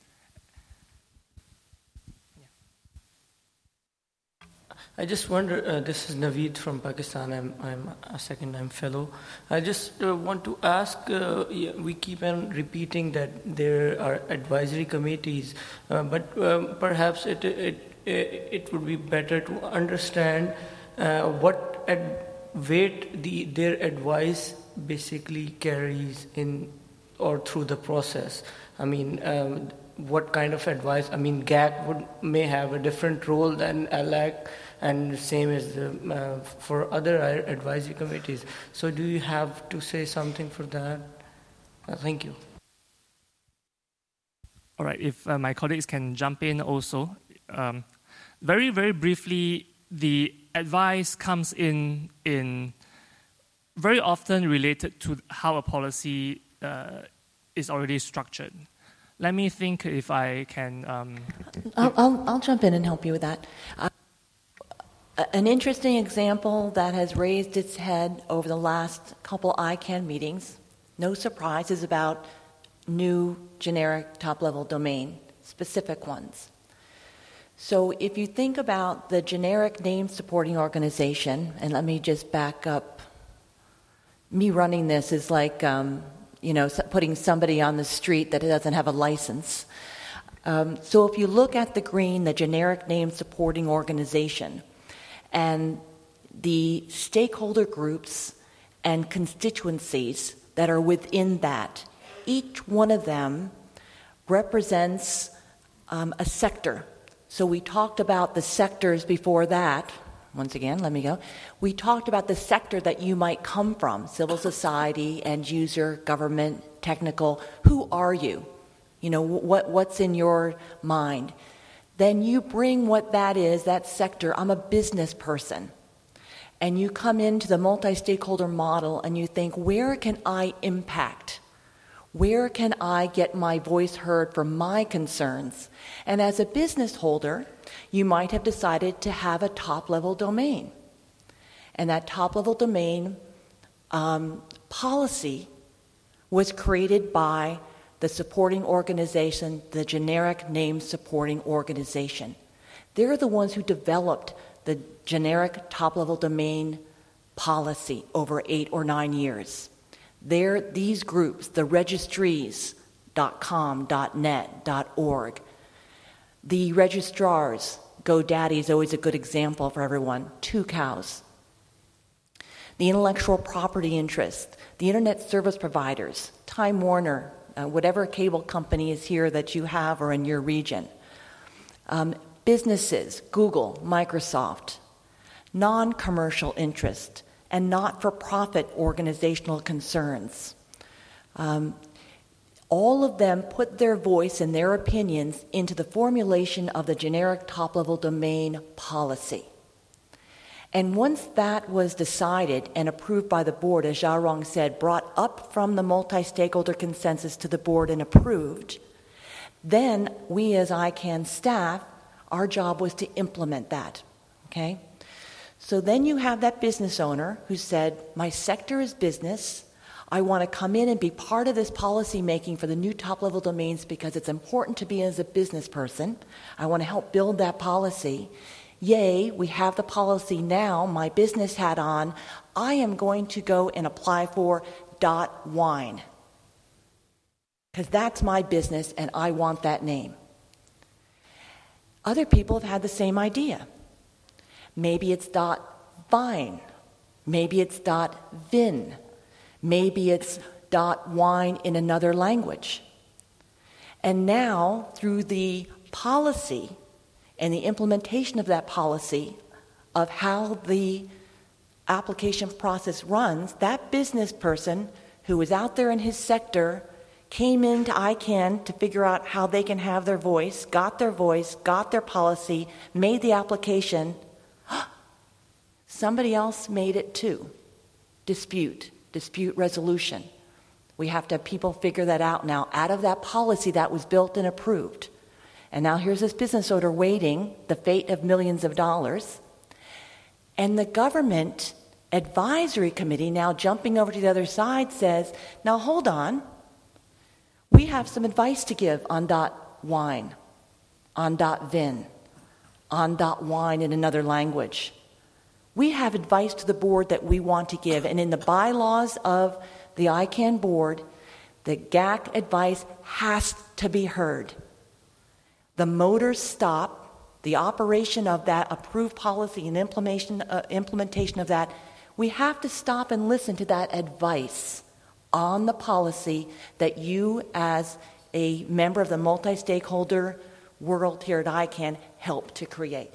I just wonder, uh, this is Naveed from Pakistan, I'm, I'm a second-time fellow. I just uh, want to ask, uh, yeah, we keep on repeating that there are advisory committees, uh, but um, perhaps it, it, it would be better to understand uh, what ad- weight the, their advice basically carries in or through the process. I mean, um, what kind of advice? I mean, G A C would, may have a different role than L A C, and same as the, uh, for other advisory committees. So do you have to say something for that? Uh, thank you. All right, if uh, my colleagues can jump in also. Um, very, very briefly, the advice comes in, in very often related to how a policy uh, is already structured. Let me think if I can... Um, I'll, I'll, I'll jump in and help you with that. Uh, An interesting example that has raised its head over the last couple I C A N meetings, no surprise, is about new generic top-level domain, specific ones. So if you think about the generic name supporting organization, and let me just back up, me running this is like, um, you know, putting somebody on the street that doesn't have a license. Um, so if you look at the green, the generic name supporting organization, and the stakeholder groups and constituencies that are within that, each one of them represents um, a sector. So we talked about the sectors before that. Once again, let me go. We talked about the sector that you might come from, civil society, end user, government, technical. Who are you? You know, what, what's in your mind? Then you bring what that is, that sector. I'm a business person. And you come into the multi-stakeholder model and you think, where can I impact? Where can I get my voice heard for my concerns? And as a business holder, you might have decided to have a top-level domain. And that top-level domain um, policy was created by the supporting organization, the generic name supporting organization. They're the ones who developed the generic top-level domain policy over eight or nine years. They're these groups, the registries dot com, .net, .org. The registrars, GoDaddy is always a good example for everyone, Two Cows. The intellectual property interest, the internet service providers, Time Warner, uh, whatever cable company is here that you have or in your region. Um, businesses, Google, Microsoft. Non-commercial interest and not-for-profit organizational concerns. Um, All of them put their voice and their opinions into the formulation of the generic top-level domain policy. And once that was decided and approved by the board, as Jiarong said, brought up from the multi-stakeholder consensus to the board and approved, then we as I CANN staff, our job was to implement that, okay? So then you have that business owner who said, my sector is business. I want to come in and be part of this policy making for the new top-level domains because it's important to be as a business person. I want to help build that policy. Yay, we have the policy now, my business hat on. I am going to go and apply for .wine because that's my business and I want that name. Other people have had the same idea. Maybe it's .vine. Maybe it's .vin. Maybe it's .wine in another language. And now, through the policy and the implementation of that policy of how the application process runs, that business person who was out there in his sector came into I CANN to figure out how they can have their voice, got their voice, got their policy, made the application. Somebody else made it too. Dispute, dispute resolution. We have to have people figure that out now out of that policy that was built and approved. And now here's this business owner waiting, the fate of millions of dollars. And the government advisory committee, now jumping over to the other side, says, now hold on. We have some advice to give on .wine, on .vin, on .wine in another language. We have advice to the board that we want to give. And in the bylaws of the I CANN board, the G A C advice has to be heard. The motors stop, the operation of that approved policy and implementation, uh, implementation of that, we have to stop and listen to that advice on the policy that you as a member of the multi-stakeholder world here at I CANN help to create.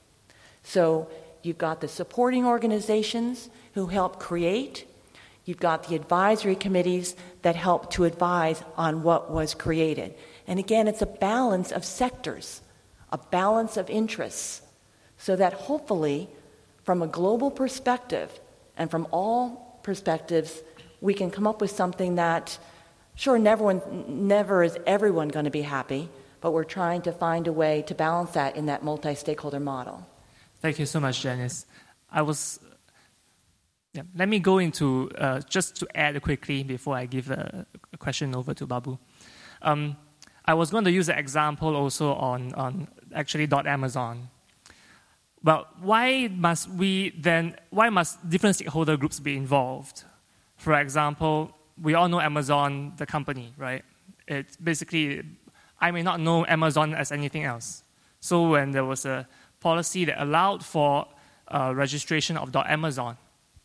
So you've got the supporting organizations who help create. You've got the advisory committees that help to advise on what was created. And again, it's a balance of sectors, a balance of interests, so that hopefully, from a global perspective and from all perspectives, we can come up with something that, sure, never, never is everyone going to be happy, but we're trying to find a way to balance that in that multi-stakeholder model. Thank you so much, Janice. I was, yeah, let me go into, uh, just to add quickly before I give a, a question over to Babu. Um, I was going to use an example also on, on actually .amazon. Well, why must we then, why must different stakeholder groups be involved? For example, we all know Amazon, the company, right? It's basically, I may not know Amazon as anything else. So when there was a policy that allowed for uh, registration of .amazon,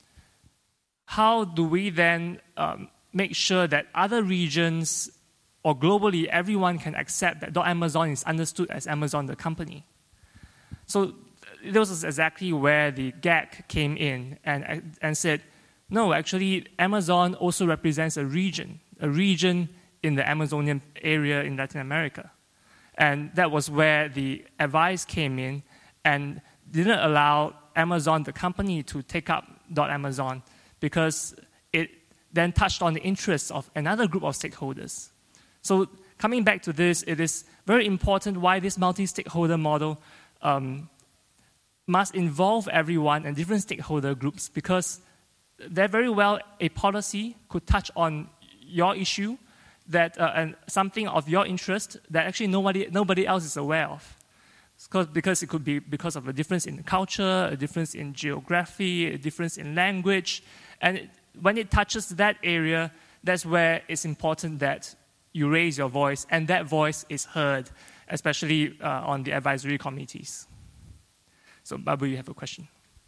how do we then um, make sure that other regions or globally everyone can accept that .amazon is understood as Amazon, the company? So this was exactly where the G A C came in and, and said, no, actually, Amazon also represents a region, a region in the Amazonian area in Latin America. And that was where the advice came in and didn't allow Amazon, the company, to take up .amazon because it then touched on the interests of another group of stakeholders. So coming back to this, it is very important why this multi-stakeholder model um, must involve everyone and different stakeholder groups, because that very well a policy could touch on your issue that uh, and something of your interest that actually nobody nobody else is aware of. Because, because it could be because of a difference in culture, a difference in geography, a difference in language. And it, when it touches that area, that's where it's important that you raise your voice, and that voice is heard, especially uh, on the advisory committees. So, Babu, you have a question.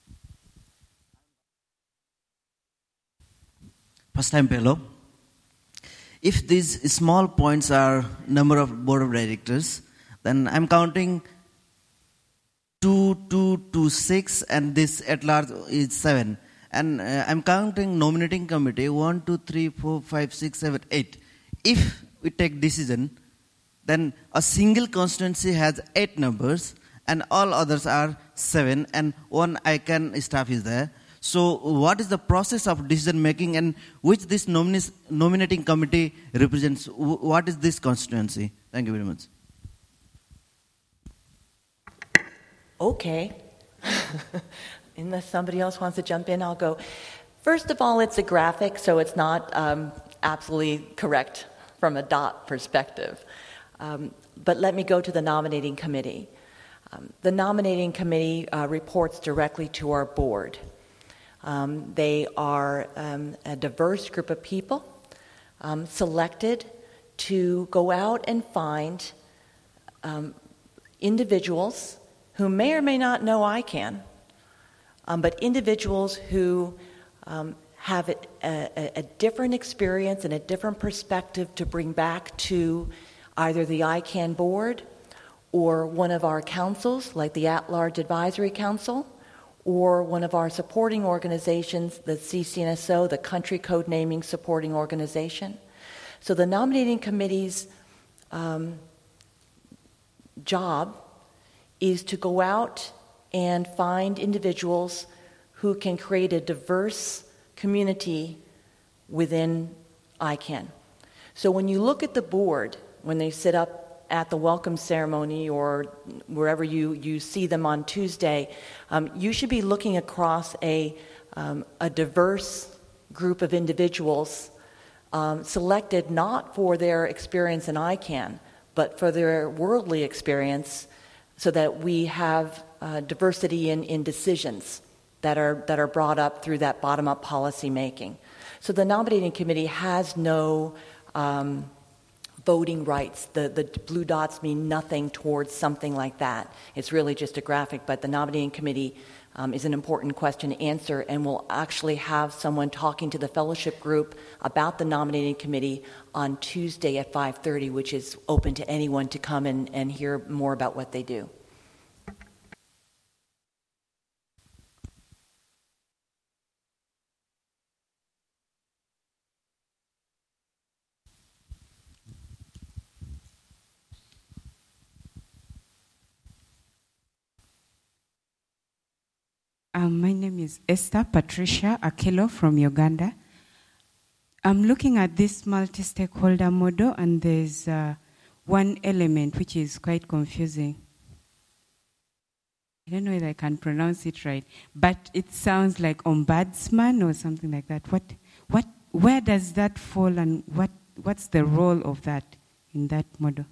First time fellow. If these small points are number of board of directors, then I'm counting two, two, two, six, and this at large is seven. And uh, I'm counting nominating committee, one, two, three, four, five, six, seven, eight. If we take decision, then a single constituency has eight numbers, and all others are seven, and one ICANN staff is there. So what is the process of decision making, and which this nominis- nominating committee represents? What is this constituency? Thank you very much. Okay. Unless somebody else wants to jump in, I'll go. First of all, it's a graphic, so it's not um, absolutely correct from a dot perspective. Um, but let me go to the nominating committee. Um, the nominating committee uh, reports directly to our board. Um, they are um, a diverse group of people um, selected to go out and find um, individuals who may or may not know ICANN, um, but individuals who um, have a, a, a different experience and a different perspective to bring back to either the ICANN board or one of our councils, like the At-Large Advisory Council, or one of our supporting organizations, the C C N S O, the Country Code Naming Supporting Organization. So the nominating committee's um, job is to go out and find individuals who can create a diverse community within ICANN. So when you look at the board, when they sit up at the welcome ceremony or wherever you, you see them on Tuesday, um, you should be looking across a, um, a diverse group of individuals um, selected not for their experience in ICANN, but for their worldly experience, so that we have uh, diversity in, in decisions that are, that are brought up through that bottom-up policy making. So the nominating committee has no um, voting rights. The, the blue dots mean nothing towards something like that. It's really just a graphic, but the nominating committee um, is an important question to answer, and we'll actually have someone talking to the fellowship group about the nominating committee on Tuesday at five thirty, which is open to anyone to come and, and hear more about what they do. Um, my name is Esther Patricia Akelo from Uganda. I'm looking at this multi-stakeholder model, and there's uh, one element which is quite confusing. I don't know if I can pronounce it right, but it sounds like ombudsman or something like that. What, what, where does that fall, and what, what's the role of that in that model?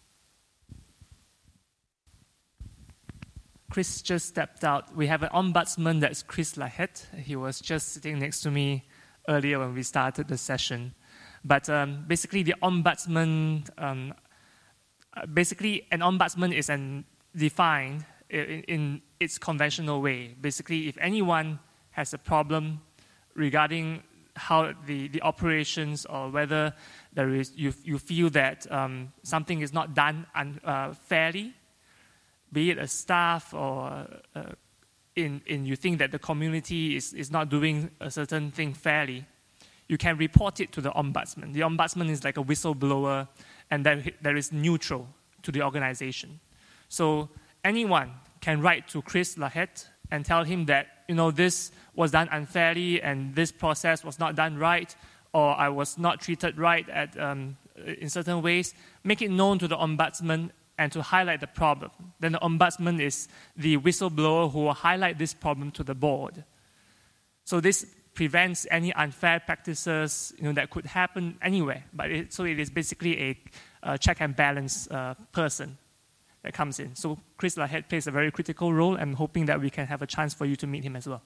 Chris just stepped out. We have an ombudsman, that's Chris Lahet. He was just sitting next to me earlier when we started the session. But um, basically, the ombudsman, um, basically, an ombudsman is an defined in, in its conventional way. Basically, if anyone has a problem regarding how the, the operations, or whether there is you, you feel that um, something is not done un, uh, fairly, be it a staff or uh, in, in you think that the community is, is not doing a certain thing fairly, you can report it to the ombudsman. The ombudsman is like a whistleblower, and there, there is neutral to the organization. So anyone can write to Chris Lahet and tell him that, you know, this was done unfairly and this process was not done right, or I was not treated right at, um, in certain ways. Make it known to the ombudsman and to highlight the problem. Then the ombudsman is the whistleblower who will highlight this problem to the board. So this prevents any unfair practices, you know, that could happen anywhere. But it, so it is basically a, a check and balance uh, person that comes in. So Chris Lahet plays a very critical role. I'm hoping that we can have a chance for you to meet him as well.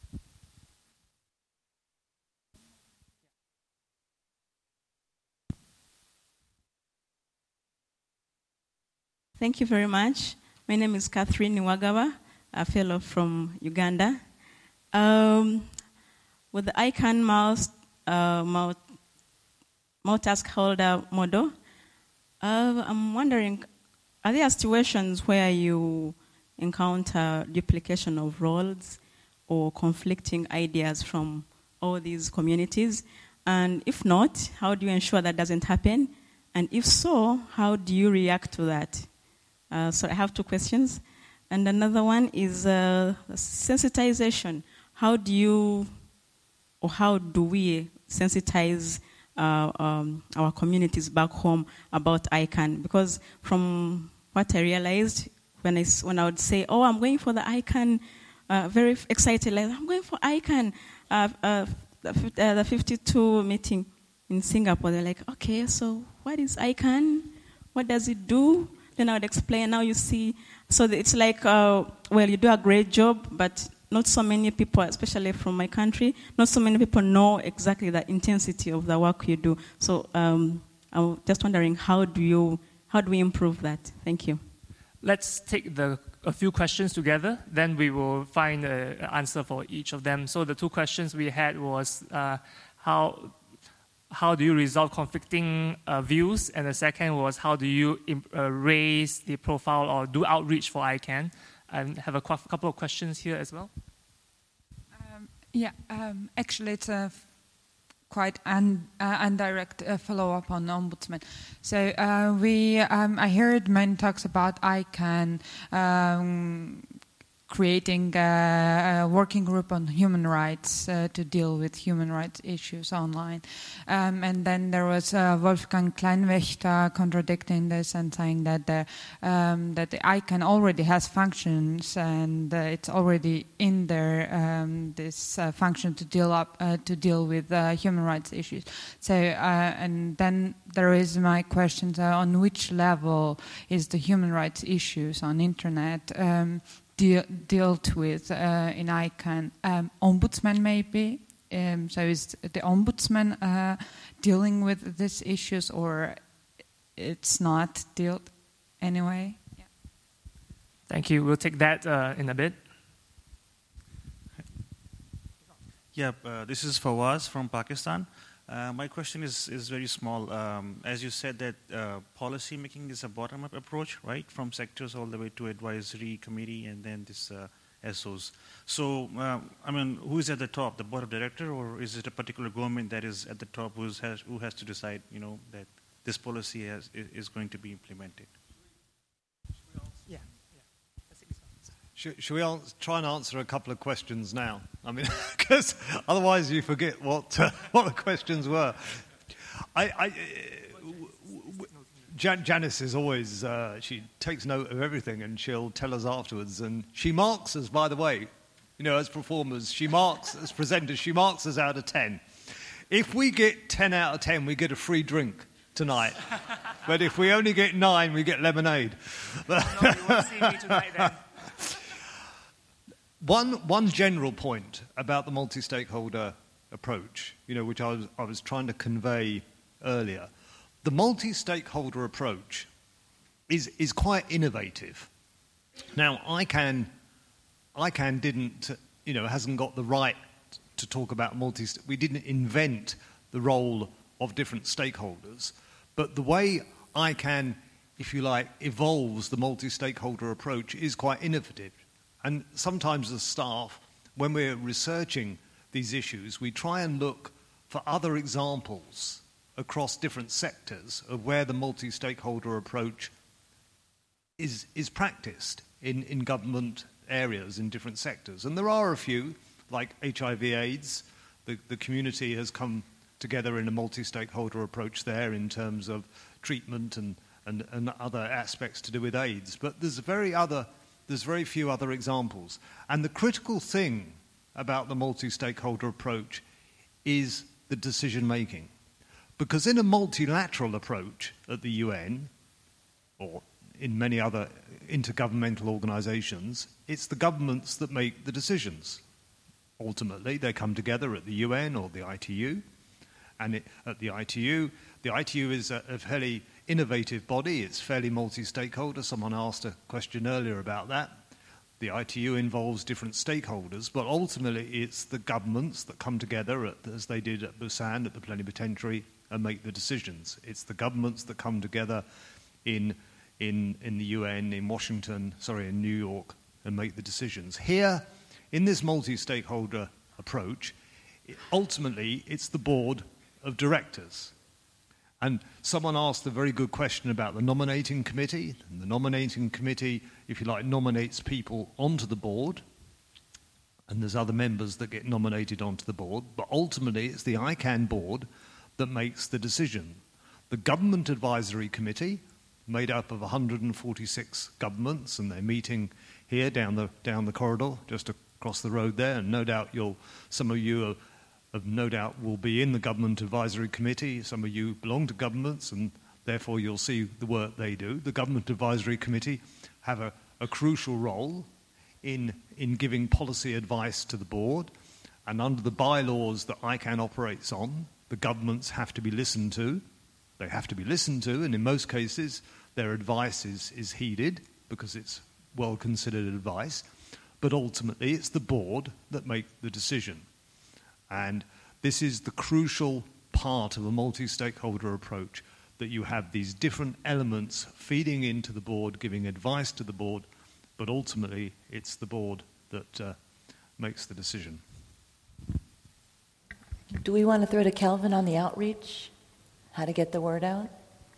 Thank you very much. My name is Catherine Niwagawa, a fellow from Uganda. Um, with the ICANN mouse, uh, mouse, multi-task holder model, uh, I'm wondering, are there situations where you encounter duplication of roles or conflicting ideas from all these communities? And if not, how do you ensure that doesn't happen? And if so, how do you react to that? Uh, so I have two questions. And another one is uh, sensitization. How do you, or how do we sensitize uh, um, our communities back home about I CAN? Because from what I realized, when I, when I would say, oh, I'm going for the I CAN, uh, very excited, like, I'm going for I CAN, uh, uh, the, uh, the fifty-two meeting in Singapore, they're like, okay, so what is I CAN? What does it do? Then I would explain. Now you see, so it's like, uh, well, you do a great job, but not so many people, especially from my country, not so many people know exactly the intensity of the work you do. So um, I'm just wondering, how do you, how do we improve that? Thank you. Let's take the, a few questions together, then we will find an answer for each of them. So the two questions we had was uh, how, how do you resolve conflicting uh, views? And the second was how do you imp- uh, raise the profile or do outreach for I CAN? I have a qu- couple of questions here as well. Um, yeah, um, actually it's a f- quite un- uh, indirect uh, follow-up on Ombudsman. So uh, we, um, I heard many talks about I CAN um, creating a, a working group on human rights uh, to deal with human rights issues online. Um, and then there was uh, Wolfgang Kleinwächter contradicting this and saying that the, um, that the I CAN already has functions and uh, it's already in there, um, this uh, function to deal up uh, to deal with uh, human rights issues. So uh, and then there is my question uh, on which level is the human rights issues on internet um, De- dealt with uh, in I CAN. Um, ombudsman maybe. Um, so is the ombudsman uh, dealing with these issues, or it's not dealt anyway? Yeah. Thank you. We'll take that uh, in a bit. Yeah, uh, this is Fawaz from Pakistan. Uh, my question is, is very small. Um, as you said that uh, policy making is a bottom-up approach, right, from sectors all the way to advisory committee and then this uh, S Os. So, uh, I mean, who is at the top, the board of director, or is it a particular government that is at the top who has, who has to decide, you know, that this policy has, is going to be implemented? Yeah. Should, should we al- try and answer a couple of questions now? I mean, because otherwise you forget what uh, what the questions were. I, I, uh, w- w- Jan- Janice is always, uh, she takes note of everything and she'll tell us afterwards. And she marks us, by the way, you know, as performers, she marks, as presenters, she marks us out of ten. If we get ten out of ten, we get a free drink tonight. But if we only get nine, we get lemonade. No, you won't see me tonight then. One, one general point about the multi-stakeholder approach, you know, which I was, I was trying to convey earlier. The multi-stakeholder approach is, is quite innovative. Now, I CAN, I CAN didn't, you know, hasn't got the right to talk about multi. We didn't invent the role of different stakeholders, but the way I CAN, if you like, evolves the multi-stakeholder approach is quite innovative. And sometimes as staff, when we're researching these issues, we try and look for other examples across different sectors of where the multi-stakeholder approach is, is practiced in, in government areas in different sectors. And there are a few, like H I V AIDS. The, the community has come together in a multi-stakeholder approach there in terms of treatment and, and, and other aspects to do with AIDS. But there's very other... There's very few other examples. And the critical thing about the multi-stakeholder approach is the decision-making. Because in a multilateral approach at the U N, or in many other intergovernmental organizations, it's the governments that make the decisions. Ultimately, they come together at the U N or the I T U. And it, at the I T U, the I T U is a, a fairly innovative body. It's fairly multi-stakeholder. Someone asked a question earlier about that. The I T U involves different stakeholders, but ultimately it's the governments that come together, at, as they did at Busan, at the plenipotentiary, and make the decisions. It's the governments that come together in, in, in the U N, in Washington, sorry, in New York, and make the decisions. Here, in this multi-stakeholder approach, ultimately it's the board of directors. And someone asked a very good question about the nominating committee. And the nominating committee, if you like, nominates people onto the board. And there's other members that get nominated onto the board. But ultimately, it's the I CANN board that makes the decision. The Government Advisory Committee, made up of one hundred forty-six governments, and they're meeting here down the down the corridor, just across the road there. And no doubt you'll, some of you are, have no doubt will be in the Government Advisory Committee. Some of you belong to governments, and therefore you'll see the work they do. The Government Advisory Committee have a, a crucial role in in giving policy advice to the board, and under the bylaws that I CANN operates on, the governments have to be listened to. They have to be listened to, and in most cases, their advice is, is heeded because it's well-considered advice. But ultimately, it's the board that make the decision. And this is the crucial part of a multi-stakeholder approach, that you have these different elements feeding into the board, giving advice to the board, but ultimately, it's the board that uh, makes the decision. Do we want to throw to Kelvin on the outreach? How to get the word out?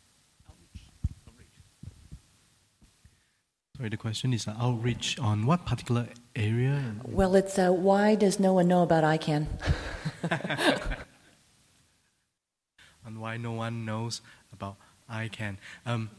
Sorry, the question is uh, outreach on what particular area? Well, it's uh, why does no one know about I CANN? On why no one knows about I CANN. Um,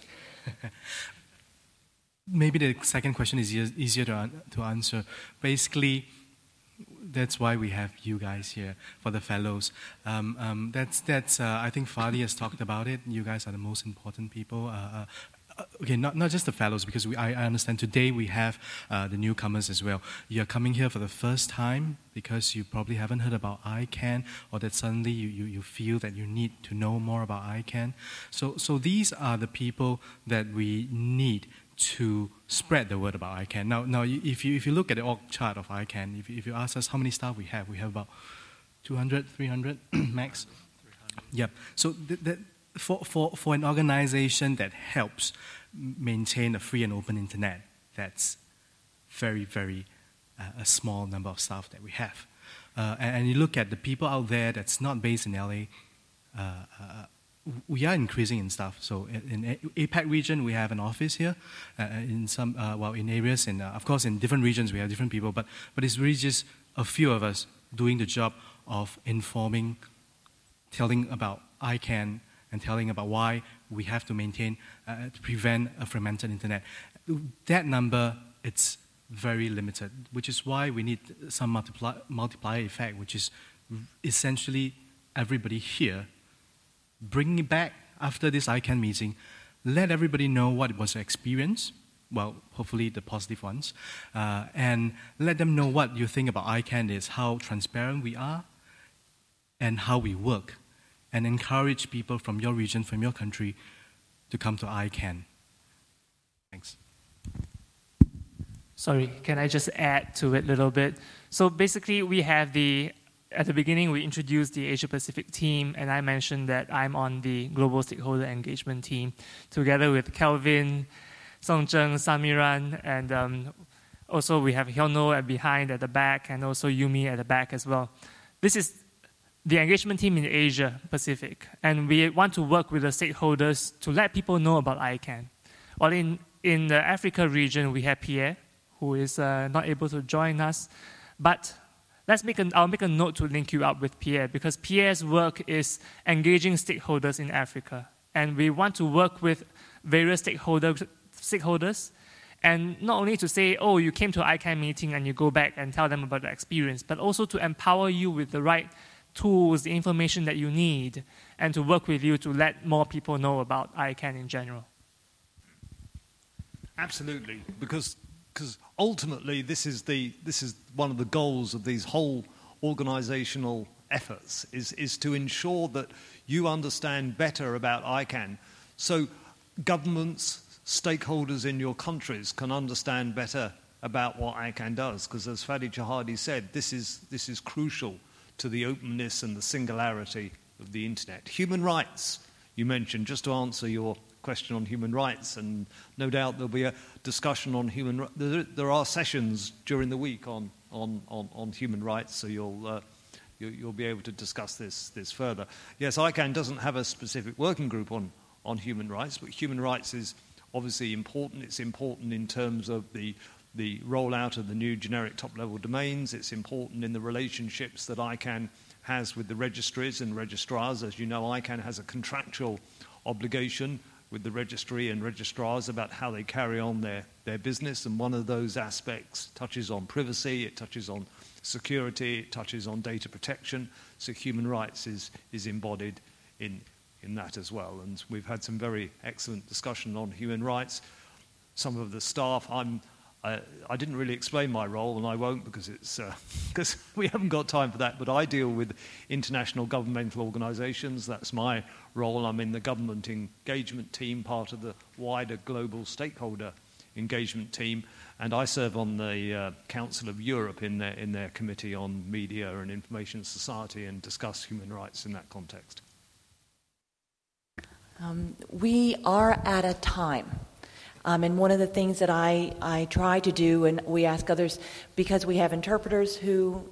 maybe the second question is easier, easier to, to answer. Basically, that's why we have you guys here for the fellows. Um, um, that's that's. Uh, I think Fadi has talked about it. You guys are the most important people. Uh, uh, okay, not not just the fellows, because we, I, I understand today we have uh, the newcomers as well. You're coming here for the first time because you probably haven't heard about I CANN, or that suddenly you, you, you feel that you need to know more about I CANN. So so these are the people that we need to spread the word about I CANN. Now, now, if you if you look at the org chart of I CANN, if, if you ask us how many staff we have, we have about two hundred, three hundred max. Yep. So th- th- for, for, for an organization that helps maintain a free and open internet, that's very, very uh, a small number of staff that we have. Uh, and, and you look at the people out there that's not based in L A, uh, uh, we are increasing in staff. So in, in A PAC region, we have an office here. Uh, in some, uh, well, in areas, and uh, of course, in different regions, we have different people. But but it's really just a few of us doing the job of informing, telling about I CANN, and telling about why we have to maintain uh, to prevent a fragmented internet. That number, it's very limited, which is why we need some multiply, multiplier effect, which is essentially everybody here. Bring it back after this I CANN meeting. Let everybody know what was their experience, well, hopefully the positive ones, uh, and let them know what you think about I CANN is, how transparent we are, and how we work, and encourage people from your region, from your country, to come to I CANN. Thanks. Sorry, can I just add to it a little bit? So basically, we have the At the beginning, we introduced the Asia-Pacific team, and I mentioned that I'm on the Global Stakeholder Engagement team, together with Kelvin, Songzheng, Samiran, and um, also we have Hyono at behind at the back, and also Yumi at the back as well. This is the engagement team in Asia-Pacific, and we want to work with the stakeholders to let people know about I CANN. While in, in the Africa region, we have Pierre, who is uh, not able to join us, but Let's make a, I'll make a note to link you up with Pierre, because Pierre's work is engaging stakeholders in Africa. And we want to work with various stakeholder, stakeholders, and not only to say, oh, you came to an I CANN meeting and you go back and tell them about the experience, but also to empower you with the right tools, the information that you need, and to work with you to let more people know about I CANN in general. Absolutely, because Because ultimately, this is the this is one of the goals of these whole organisational efforts is is to ensure that you understand better about I CANN, so governments, stakeholders in your countries can understand better about what I CANN does. Because as Fadi Chahadi said, this is this is crucial to the openness and the singularity of the internet. Human rights, you mentioned, just to answer your question on human rights, and no doubt there'll be a discussion on human rights. There, there are sessions during the week on, on, on, on human rights, so you'll, uh, you, you'll be able to discuss this, this further. Yes, ICANN doesn't have a specific working group on, on human rights, but human rights is obviously important. It's important in terms of the, the rollout of the new generic top-level domains. It's important in the relationships that ICANN has with the registries and registrars. As you know, ICANN has a contractual obligation with the registry and registrars about how they carry on their, their business, and one of those aspects touches on privacy, it touches on security, it touches on data protection, so human rights is, is embodied in, in that as well. And we've had some very excellent discussion on human rights. Some of the staff, I'm I, I didn't really explain my role, and I won't because it's uh, because we haven't got time for that, but I deal with international governmental organizations. That's my role. I'm in the government engagement team, part of the wider global stakeholder engagement team, and I serve on the uh, Council of Europe in their, in their Committee on Media and Information Society and discuss human rights in that context. Um, we are at a time. Um, and one of the things that I, I try to do, and we ask others, because we have interpreters who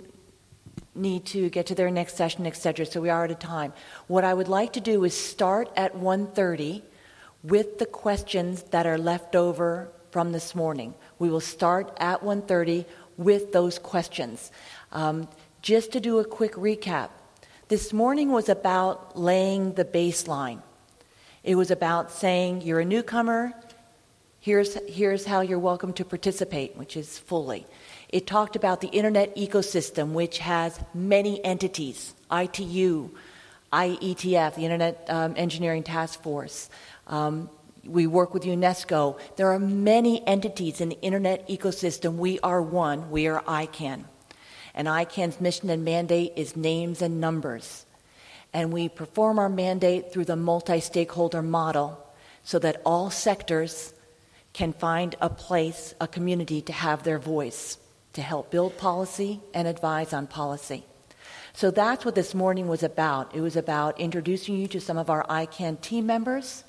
need to get to their next session, et cetera, so we are at a time. What I would like to do is start at one thirty with the questions that are left over from this morning. We will start at one thirty with those questions. Um, just to do a quick recap, this morning was about laying the baseline. It was about saying you're a newcomer, Here's, here's how you're welcome to participate, which is fully. It talked about the internet ecosystem, which has many entities, I T U, I E T F, the Internet um, Engineering Task Force. Um, we work with UNESCO. There are many entities in the internet ecosystem. We are one. We are ICANN. And ICANN's mission and mandate is names and numbers. And we perform our mandate through the multi-stakeholder model so that all sectors can find a place, a community to have their voice, to help build policy and advise on policy. So that's what this morning was about. It was about introducing you to some of our ICANN team members.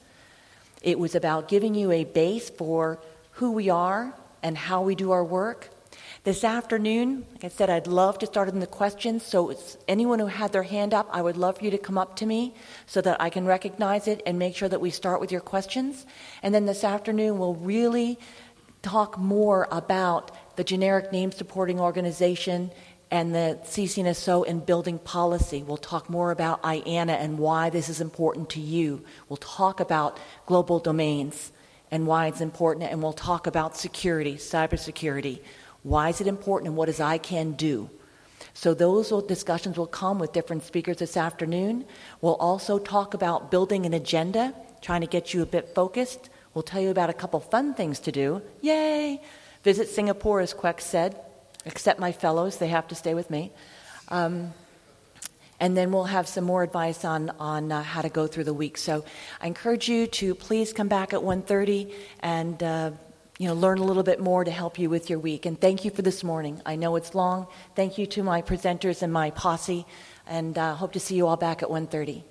It was about giving you a base for who we are and how we do our work. This afternoon, like I said, I'd love to start in the questions, so it's anyone who had their hand up, I would love for you to come up to me so that I can recognize it and make sure that we start with your questions. And then this afternoon, we'll really talk more about the generic name supporting organization and the C C N S O and building policy. We'll talk more about I A N A and why this is important to you. We'll talk about global domains and why it's important, and we'll talk about security, cybersecurity. Why is it important, and what does ICANN do? So those discussions will come with different speakers this afternoon. We'll also talk about building an agenda, trying to get you a bit focused. We'll tell you about a couple fun things to do. Yay! Visit Singapore, as Quek said, except my fellows. They have to stay with me. Um, and then we'll have some more advice on, on uh, how to go through the week. So I encourage you to please come back at one thirty and uh, you know, learn a little bit more to help you with your week. And thank you for this morning. I know it's long. Thank you to my presenters and my posse, and uh, hope to see you all back at one thirty.